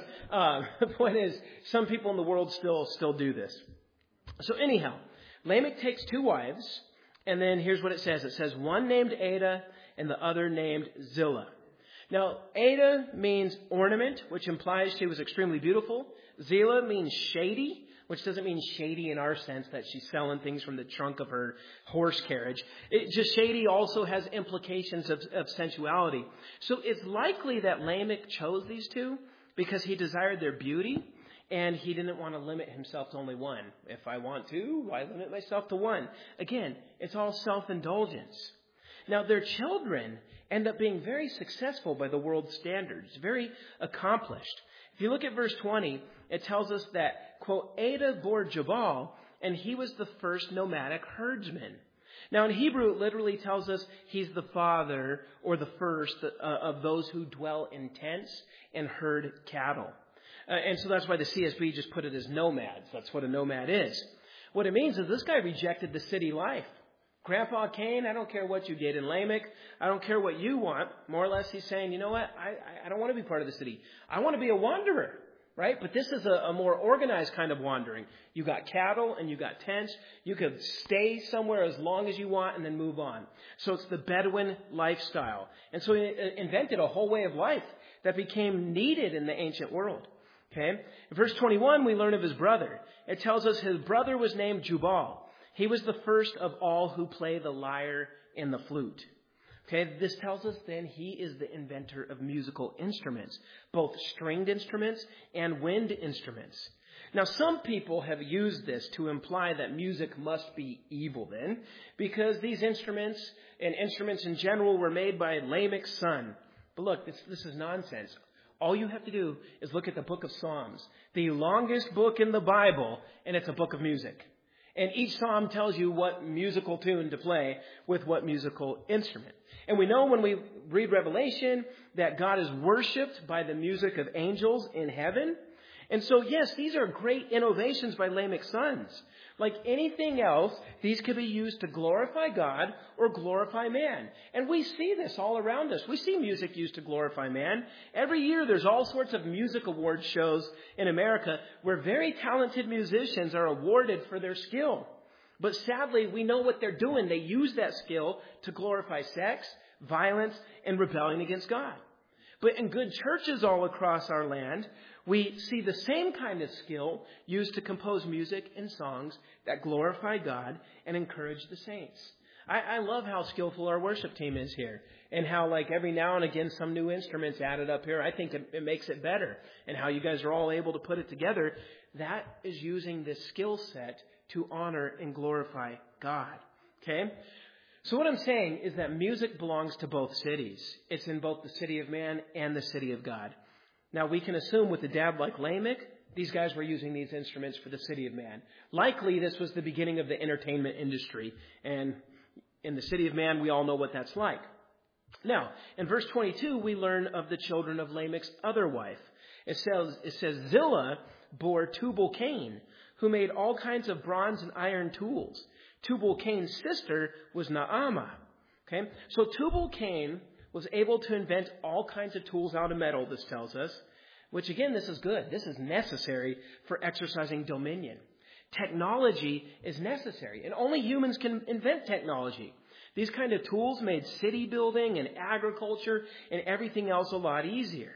some people in the world still do this. So anyhow, Lamech takes 2 wives, and then here's what it says. It says, one named Ada and the other named Zillah. Now, Ada means ornament, which implies she was extremely beautiful. Zillah means shady, which doesn't mean shady in our sense that she's selling things from the trunk of her horse carriage. Just shady also has implications of sensuality. So it's likely that Lamech chose these 2 because he desired their beauty, and he didn't want to limit himself to only one. If I want 2, why limit myself to 1? Again, it's all self-indulgence. Now, their children end up being very successful by the world's standards, very accomplished. If you look at verse 20, it tells us that, quote, Ada bore Jabal, and he was the first nomadic herdsman. Now, in Hebrew, it literally tells us he's the father or the first of those who dwell in tents and herd cattle. And so that's why the CSB just put it as nomads. That's what a nomad is. What it means is this guy rejected the city life. Grandpa Cain, I don't care what you did. And Lamech, I don't care what you want. More or less, he's saying, you know what? I don't want to be part of the city. I want to be a wanderer, right? But this is a more organized kind of wandering. You got cattle and you got tents. You could stay somewhere as long as you want and then move on. So it's the Bedouin lifestyle. And so he invented a whole way of life that became needed in the ancient world. Okay? In verse 21, we learn of his brother. It tells us his brother was named Jubal. He was the first of all who play the lyre and the flute. Okay, this tells us then he is the inventor of musical instruments, both stringed instruments and wind instruments. Now, some people have used this to imply that music must be evil then, because these instruments and instruments in general were made by Lamech's son. But look, this is nonsense. All you have to do is look at the book of Psalms, the longest book in the Bible, and it's a book of music. And each psalm tells you what musical tune to play with what musical instrument. And we know when we read Revelation that God is worshipped by the music of angels in heaven. And so, yes, these are great innovations by Lamech's sons. Like anything else, these could be used to glorify God or glorify man. And we see this all around us. We see music used to glorify man. Every year there's all sorts of music award shows in America where very talented musicians are awarded for their skill. But sadly, we know what they're doing. They use that skill to glorify sex, violence, and rebellion against God. But in good churches all across our land, we see the same kind of skill used to compose music and songs that glorify God and encourage the saints. I love how skillful our worship team is here, and how like every now and again some new instruments added up here. I think it makes it better, and how you guys are all able to put it together. That is using this skill set to honor and glorify God. Okay? So what I'm saying is that music belongs to both cities. It's in both the city of man and the city of God. Now, we can assume with a dad like Lamech, these guys were using these instruments for the city of man. Likely, this was the beginning of the entertainment industry. And in the city of man, we all know what that's like. Now, in verse 22, we learn of the children of Lamech's other wife. It says Zillah bore Tubal-Cain, who made all kinds of bronze and iron tools. Tubal-Cain's sister was Naamah. Okay, so Tubal-Cain was able to invent all kinds of tools out of metal, this tells us, which again, this is good. This is necessary for exercising dominion. Technology is necessary, and only humans can invent technology. These kind of tools made city building and agriculture and everything else a lot easier.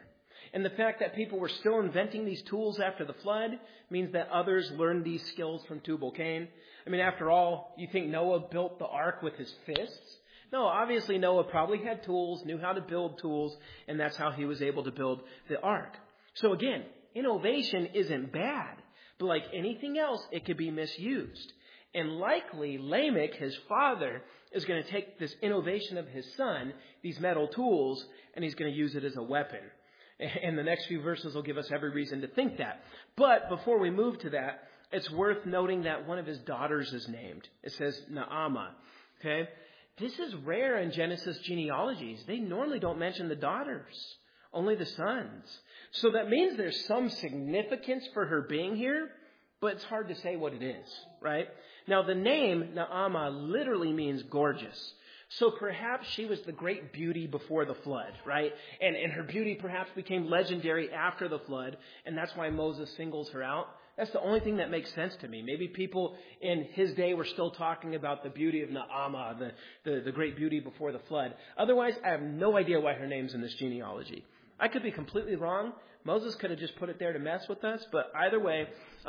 And the fact that people were still inventing these tools after the flood means that others learned these skills from Tubal-Cain. I mean, after all, you think Noah built the ark with his fists? No, obviously Noah probably had tools, knew how to build tools, and that's how he was able to build the ark. So again, innovation isn't bad, but like anything else, it could be misused. And likely Lamech, his father, is going to take this innovation of his son, these metal tools, and he's going to use it as a weapon. And the next few verses will give us every reason to think that. But before we move to that, it's worth noting that one of his daughters is named. It says Naamah. Okay? This is rare in Genesis genealogies. They normally don't mention the daughters, only the sons. So that means there's some significance for her being here, but it's hard to say what it is, right? Now, the name Naamah literally means gorgeous. So perhaps she was the great beauty before the flood, right? And her beauty perhaps became legendary after the flood, and that's why Moses singles her out. That's the only thing that makes sense to me. Maybe people in his day were still talking about the beauty of Naamah, the great beauty before the flood. Otherwise, I have no idea why her name's in this genealogy. I could be completely wrong. Moses could have just put it there to mess with us, but either way,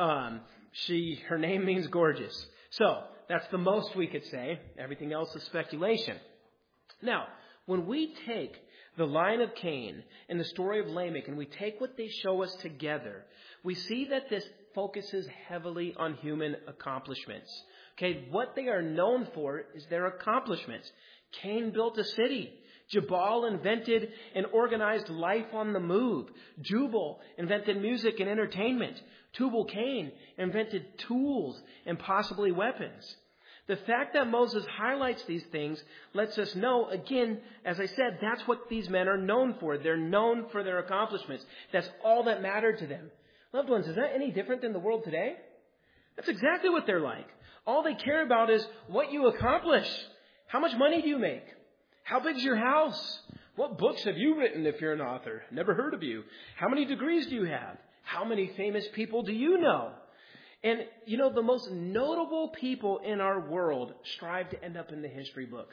her name means gorgeous. So that's the most we could say. Everything else is speculation. Now, when we take the line of Cain and the story of Lamech and we take what they show us together, we see that this focuses heavily on human accomplishments. Okay, what they are known for is their accomplishments. Cain built a city. Jabal invented and organized life on the move. Jubal invented music and entertainment. Tubal-Cain invented tools and possibly weapons. The fact that Moses highlights these things lets us know, again, as I said, that's what these men are known for. They're known for their accomplishments. That's all that mattered to them. Loved ones, is that any different than the world today? That's exactly what they're like. All they care about is what you accomplish. How much money do you make? How big's your house? What books have you written if you're an author? Never heard of you. How many degrees do you have? How many famous people do you know? And, the most notable people in our world strive to end up in the history books.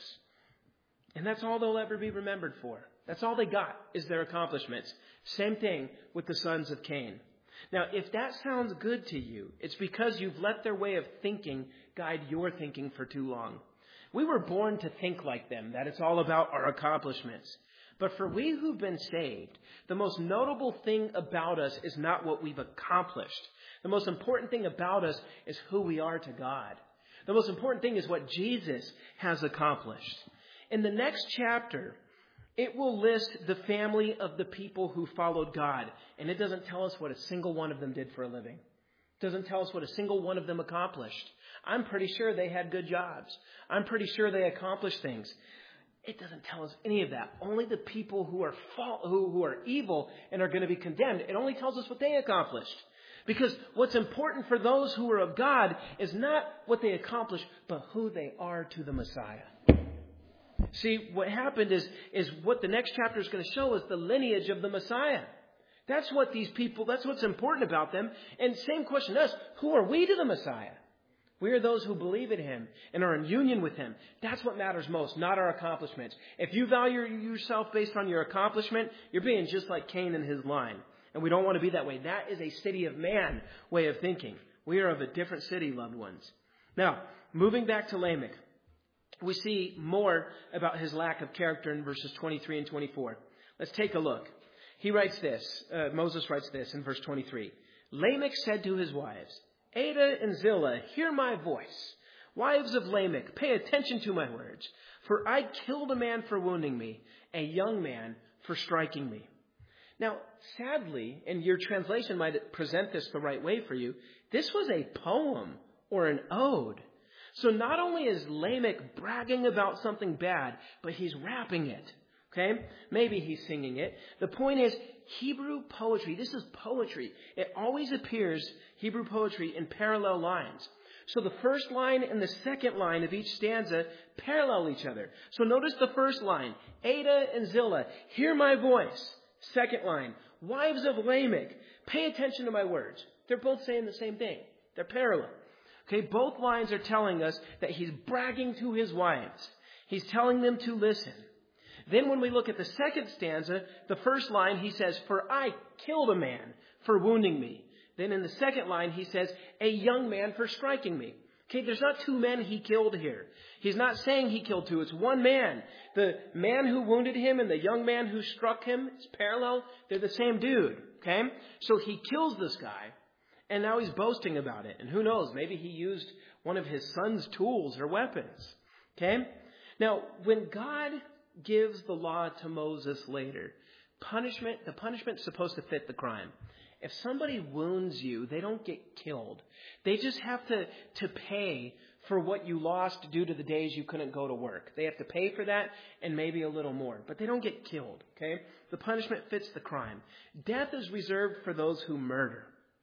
And that's all they'll ever be remembered for. That's all they got is their accomplishments. Same thing with the sons of Cain. Now, if that sounds good to you, it's because you've let their way of thinking guide your thinking for too long. We were born to think like them, that it's all about our accomplishments. But for we who've been saved, the most notable thing about us is not what we've accomplished. The most important thing about us is who we are to God. The most important thing is what Jesus has accomplished. In the next chapter, it will list the family of the people who followed God. And it doesn't tell us what a single one of them did for a living. It doesn't tell us what a single one of them accomplished. I'm pretty sure they had good jobs. I'm pretty sure they accomplished things. It doesn't tell us any of that. Only the people who are evil and are going to be condemned. It only tells us what they accomplished. Because what's important for those who are of God is not what they accomplished, but who they are to the Messiah. See, what happened is what the next chapter is going to show is the lineage of the Messiah. That's what these people, that's what's important about them. And same question to us, who are we to the Messiah? We are those who believe in Him and are in union with Him. That's what matters most, not our accomplishments. If you value yourself based on your accomplishment, you're being just like Cain and his line. And we don't want to be that way. That is a city of man way of thinking. We are of a different city, loved ones. Now, moving back to Lamech, we see more about his lack of character in verses 23 and 24. Let's take a look. He writes this, Moses writes this in verse 23. Lamech said to his wives, Adah and Zillah, hear my voice. Wives of Lamech, pay attention to my words. For I killed a man for wounding me, a young man for striking me. Now, sadly, and your translation might present this the right way for you, this was a poem or an ode. So not only is Lamech bragging about something bad, but he's rapping it. Okay? Maybe he's singing it. The point is, Hebrew poetry, this is poetry. It always appears, Hebrew poetry, in parallel lines. So the first line and the second line of each stanza parallel each other. So notice the first line, Adah and Zillah, hear my voice. Second line, wives of Lamech, pay attention to my words. They're both saying the same thing. They're parallel. Okay, both lines are telling us that he's bragging to his wives. He's telling them to listen. Then when we look at the second stanza, the first line he says, "For I killed a man for wounding me." Then in the second line he says, "A young man for striking me." Okay, there's not two men he killed here. He's not saying he killed two. It's one man. The man who wounded him and the young man who struck him, it's parallel. They're the same dude. Okay? So he kills this guy, and now he's boasting about it. And who knows, maybe he used one of his son's tools or weapons. Okay? Now, when God gives the law to Moses later, the punishment's supposed to fit the crime. If somebody wounds you, they don't get killed. They just have to pay for what you lost due to the days you couldn't go to work. They have to pay for that and maybe a little more. But they don't get killed, okay? The punishment fits the crime. Death is reserved for those who murder.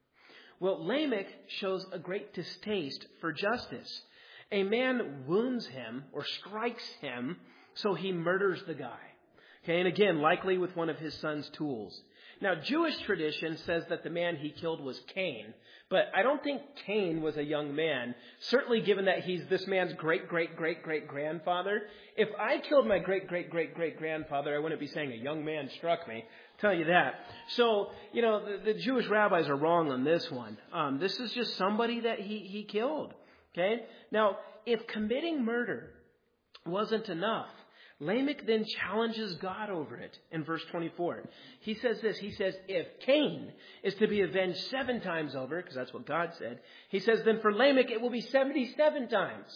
Well, Lamech shows a great distaste for justice. A man wounds him or strikes him, so he murders the guy. Okay, and again, likely with one of his son's tools. Now, Jewish tradition says that the man he killed was Cain, but I don't think Cain was a young man, certainly given that he's this man's great-great-great-great-grandfather. If I killed my great-great-great-great-grandfather, I wouldn't be saying a young man struck me. I'll tell you that. So, the Jewish rabbis are wrong on this one. This is just somebody that he killed. Okay? Now, if committing murder wasn't enough, Lamech then challenges God over it in verse 24. He says this, he says, if Cain is to be avenged 7 times over, because that's what God said, he says, then for Lamech it will be 77 times.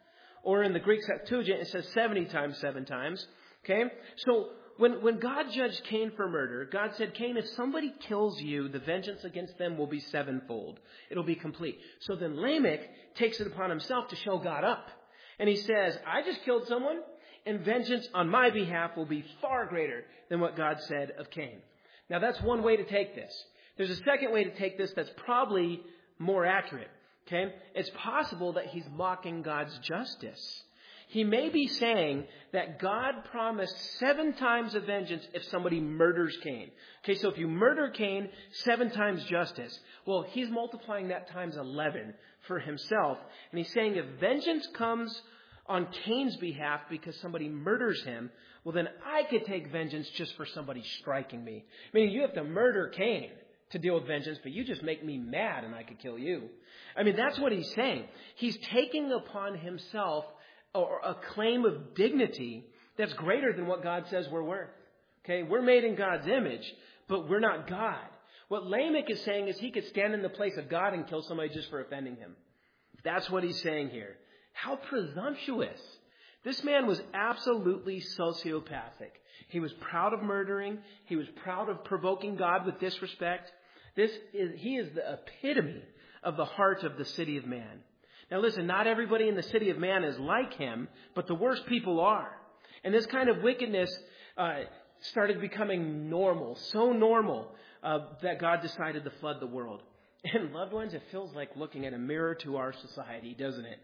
Or in the Greek Septuagint, it says 70 times 7 times. Okay? So when God judged Cain for murder, God said, Cain, if somebody kills you, the vengeance against them will be 7-fold. It'll be complete. So then Lamech takes it upon himself to show God up. And he says, I just killed someone, and vengeance on my behalf will be far greater than what God said of Cain. Now, that's one way to take this. There's a second way to take this that's probably more accurate. Okay? It's possible that he's mocking God's justice. He may be saying that God promised 7 times of vengeance if somebody murders Cain. Okay, so if you murder Cain, 7 times justice. Well, he's multiplying that times 11 for himself. And he's saying if vengeance comes on Cain's behalf because somebody murders him, well, then I could take vengeance just for somebody striking me. Meaning you have to murder Cain to deal with vengeance, but you just make me mad and I could kill you. I mean, that's what he's saying. He's taking upon himself a claim of dignity that's greater than what God says we're worth. Okay, we're made in God's image, but we're not God. What Lamech is saying is he could stand in the place of God and kill somebody just for offending him. That's what he's saying here. How presumptuous. This man was absolutely sociopathic. He was proud of murdering. He was proud of provoking God with disrespect. He is the epitome of the heart of the city of man. Now listen, not everybody in the city of man is like him, but the worst people are. And this kind of wickedness started becoming normal, so normal that God decided to flood the world. And loved ones, it feels like looking at a mirror to our society, doesn't it?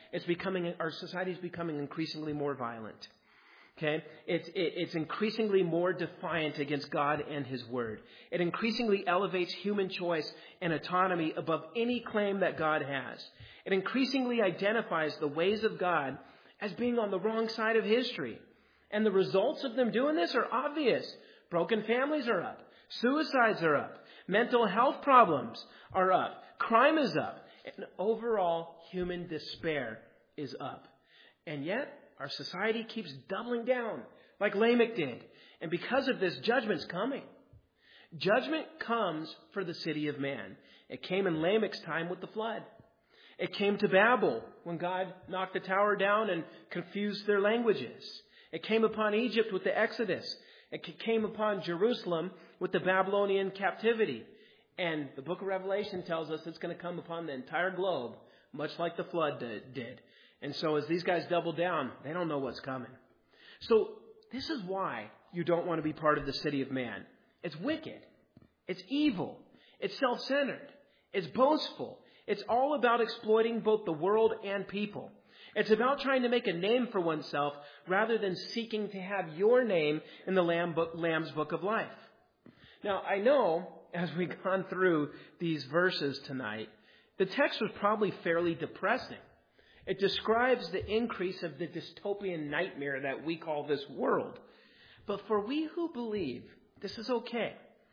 Our society is becoming increasingly more violent. Okay? It's increasingly more defiant against God and His Word. It increasingly elevates human choice and autonomy above any claim that God has. It increasingly identifies the ways of God as being on the wrong side of history. And the results of them doing this are obvious. Broken families are up. Suicides are up. Mental health problems are up. Crime is up. And overall, human despair is up. And yet, our society keeps doubling down like Lamech did. And because of this, judgment's coming. Judgment comes for the city of man. It came in Lamech's time with the flood. It came to Babel when God knocked the tower down and confused their languages. It came upon Egypt with the Exodus. It came upon Jerusalem with the Babylonian captivity. And the book of Revelation tells us it's going to come upon the entire globe, much like the flood did. And so as these guys double down, they don't know what's coming. So this is why you don't want to be part of the city of man. It's wicked. It's evil. It's self-centered. It's boastful. It's all about exploiting both the world and people. It's about trying to make a name for oneself rather than seeking to have your name in the Lamb's book of life. Now, I know as we've gone through these verses tonight, the text was probably fairly depressing. It describes the increase of the dystopian nightmare that we call this world. But for we who believe, this is okay.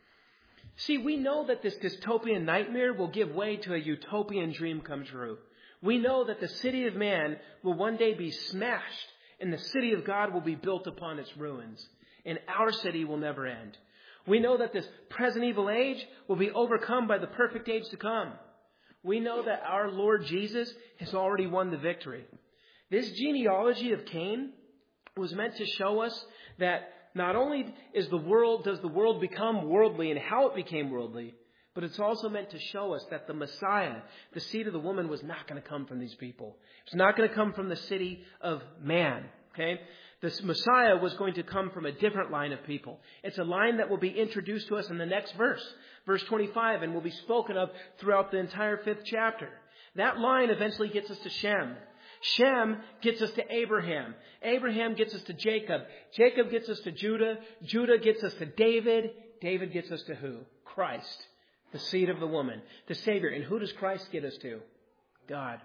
See, we know that this dystopian nightmare will give way to a utopian dream come true. We know that the city of man will one day be smashed and the city of God will be built upon its ruins. And our city will never end. We know that this present evil age will be overcome by the perfect age to come. We know that our Lord Jesus has already won the victory. This genealogy of Cain was meant to show us that not only does the world become worldly and how it became worldly, but it's also meant to show us that the Messiah, the seed of the woman, was not going to come from these people. It's not going to come from the city of man. Okay? This Messiah was going to come from a different line of people. It's a line that will be introduced to us in the next verse, verse 25, and will be spoken of throughout the entire 5th chapter. That line eventually gets us to Shem. Shem gets us to Abraham. Abraham gets us to Jacob. Jacob gets us to Judah. Judah gets us to David. David gets us to who? Christ, the seed of the woman, the Savior. And who does Christ get us to? God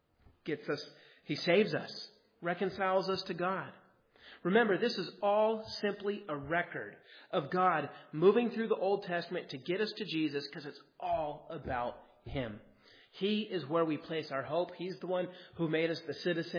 gets us. He saves us, reconciles us to God. Remember, this is all simply a record of God moving through the Old Testament to get us to Jesus because it's all about Him. He is where we place our hope. He's the one who made us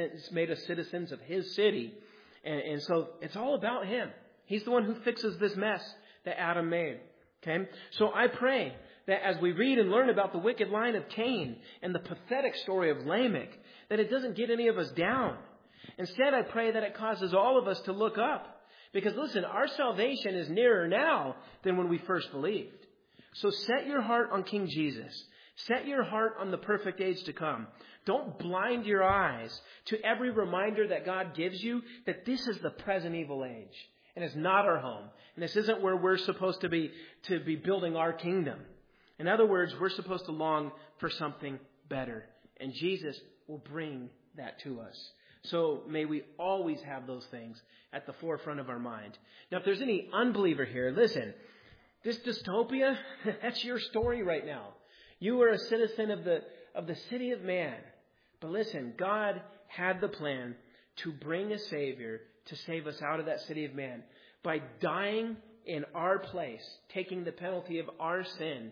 citizens of His city. And so it's all about Him. He's the one who fixes this mess that Adam made. Okay? So I pray that as we read and learn about the wicked line of Cain and the pathetic story of Lamech, that it doesn't get any of us down. Instead, I pray that it causes all of us to look up. Because listen, our salvation is nearer now than when we first believed. So set your heart on King Jesus. Set your heart on the perfect age to come. Don't blind your eyes to every reminder that God gives you that this is the present evil age. And it's not our home. And this isn't where we're supposed to be building our kingdom. In other words, we're supposed to long for something better. And Jesus will bring that to us. So may we always have those things at the forefront of our mind. Now, if there's any unbeliever here, listen, this dystopia, that's your story right now. You are a citizen of the city of man. But listen, God had the plan to bring a Savior to save us out of that city of man by dying in our place, taking the penalty of our sin,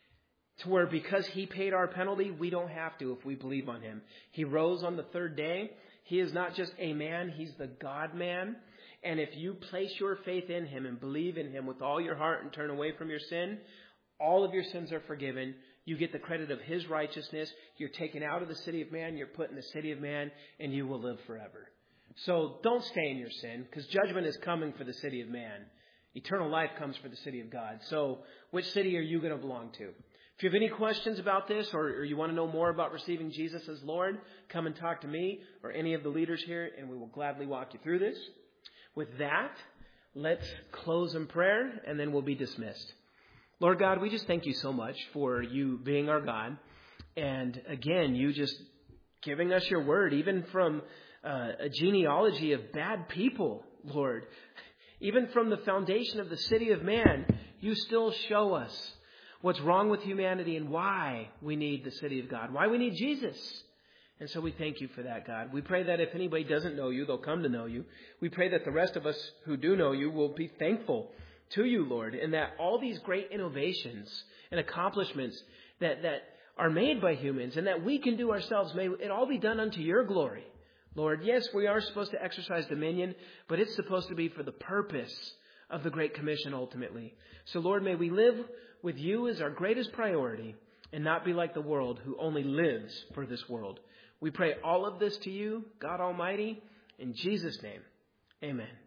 to where because He paid our penalty, we don't have to if we believe on Him. He rose on the 3rd day. He is not just a man, He's the God-man. And if you place your faith in Him and believe in Him with all your heart and turn away from your sin, all of your sins are forgiven. You get the credit of His righteousness. You're taken out of the city of man. You're put in the city of man, and you will live forever. So don't stay in your sin, because judgment is coming for the city of man. Eternal life comes for the city of God. So which city are you going to belong to? If you have any questions about this, or you want to know more about receiving Jesus as Lord, come and talk to me or any of the leaders here, and we will gladly walk you through this. With that, let's close in prayer, and then we'll be dismissed. Lord God, we just thank you so much for you being our God. And again, you just giving us your word, even from a genealogy of bad people, Lord. Even from the foundation of the city of man, you still show us what's wrong with humanity and why we need the city of God, why we need Jesus. And so we thank you for that, God. We pray that if anybody doesn't know you, they'll come to know you. We pray that the rest of us who do know you will be thankful to you, Lord, and that all these great innovations and accomplishments that are made by humans and that we can do ourselves, may it all be done unto your glory. Lord, yes, we are supposed to exercise dominion, but it's supposed to be for the purpose of the Great Commission ultimately. So, Lord, may we live with you as our greatest priority and not be like the world who only lives for this world. We pray all of this to you, God Almighty, in Jesus' name. Amen.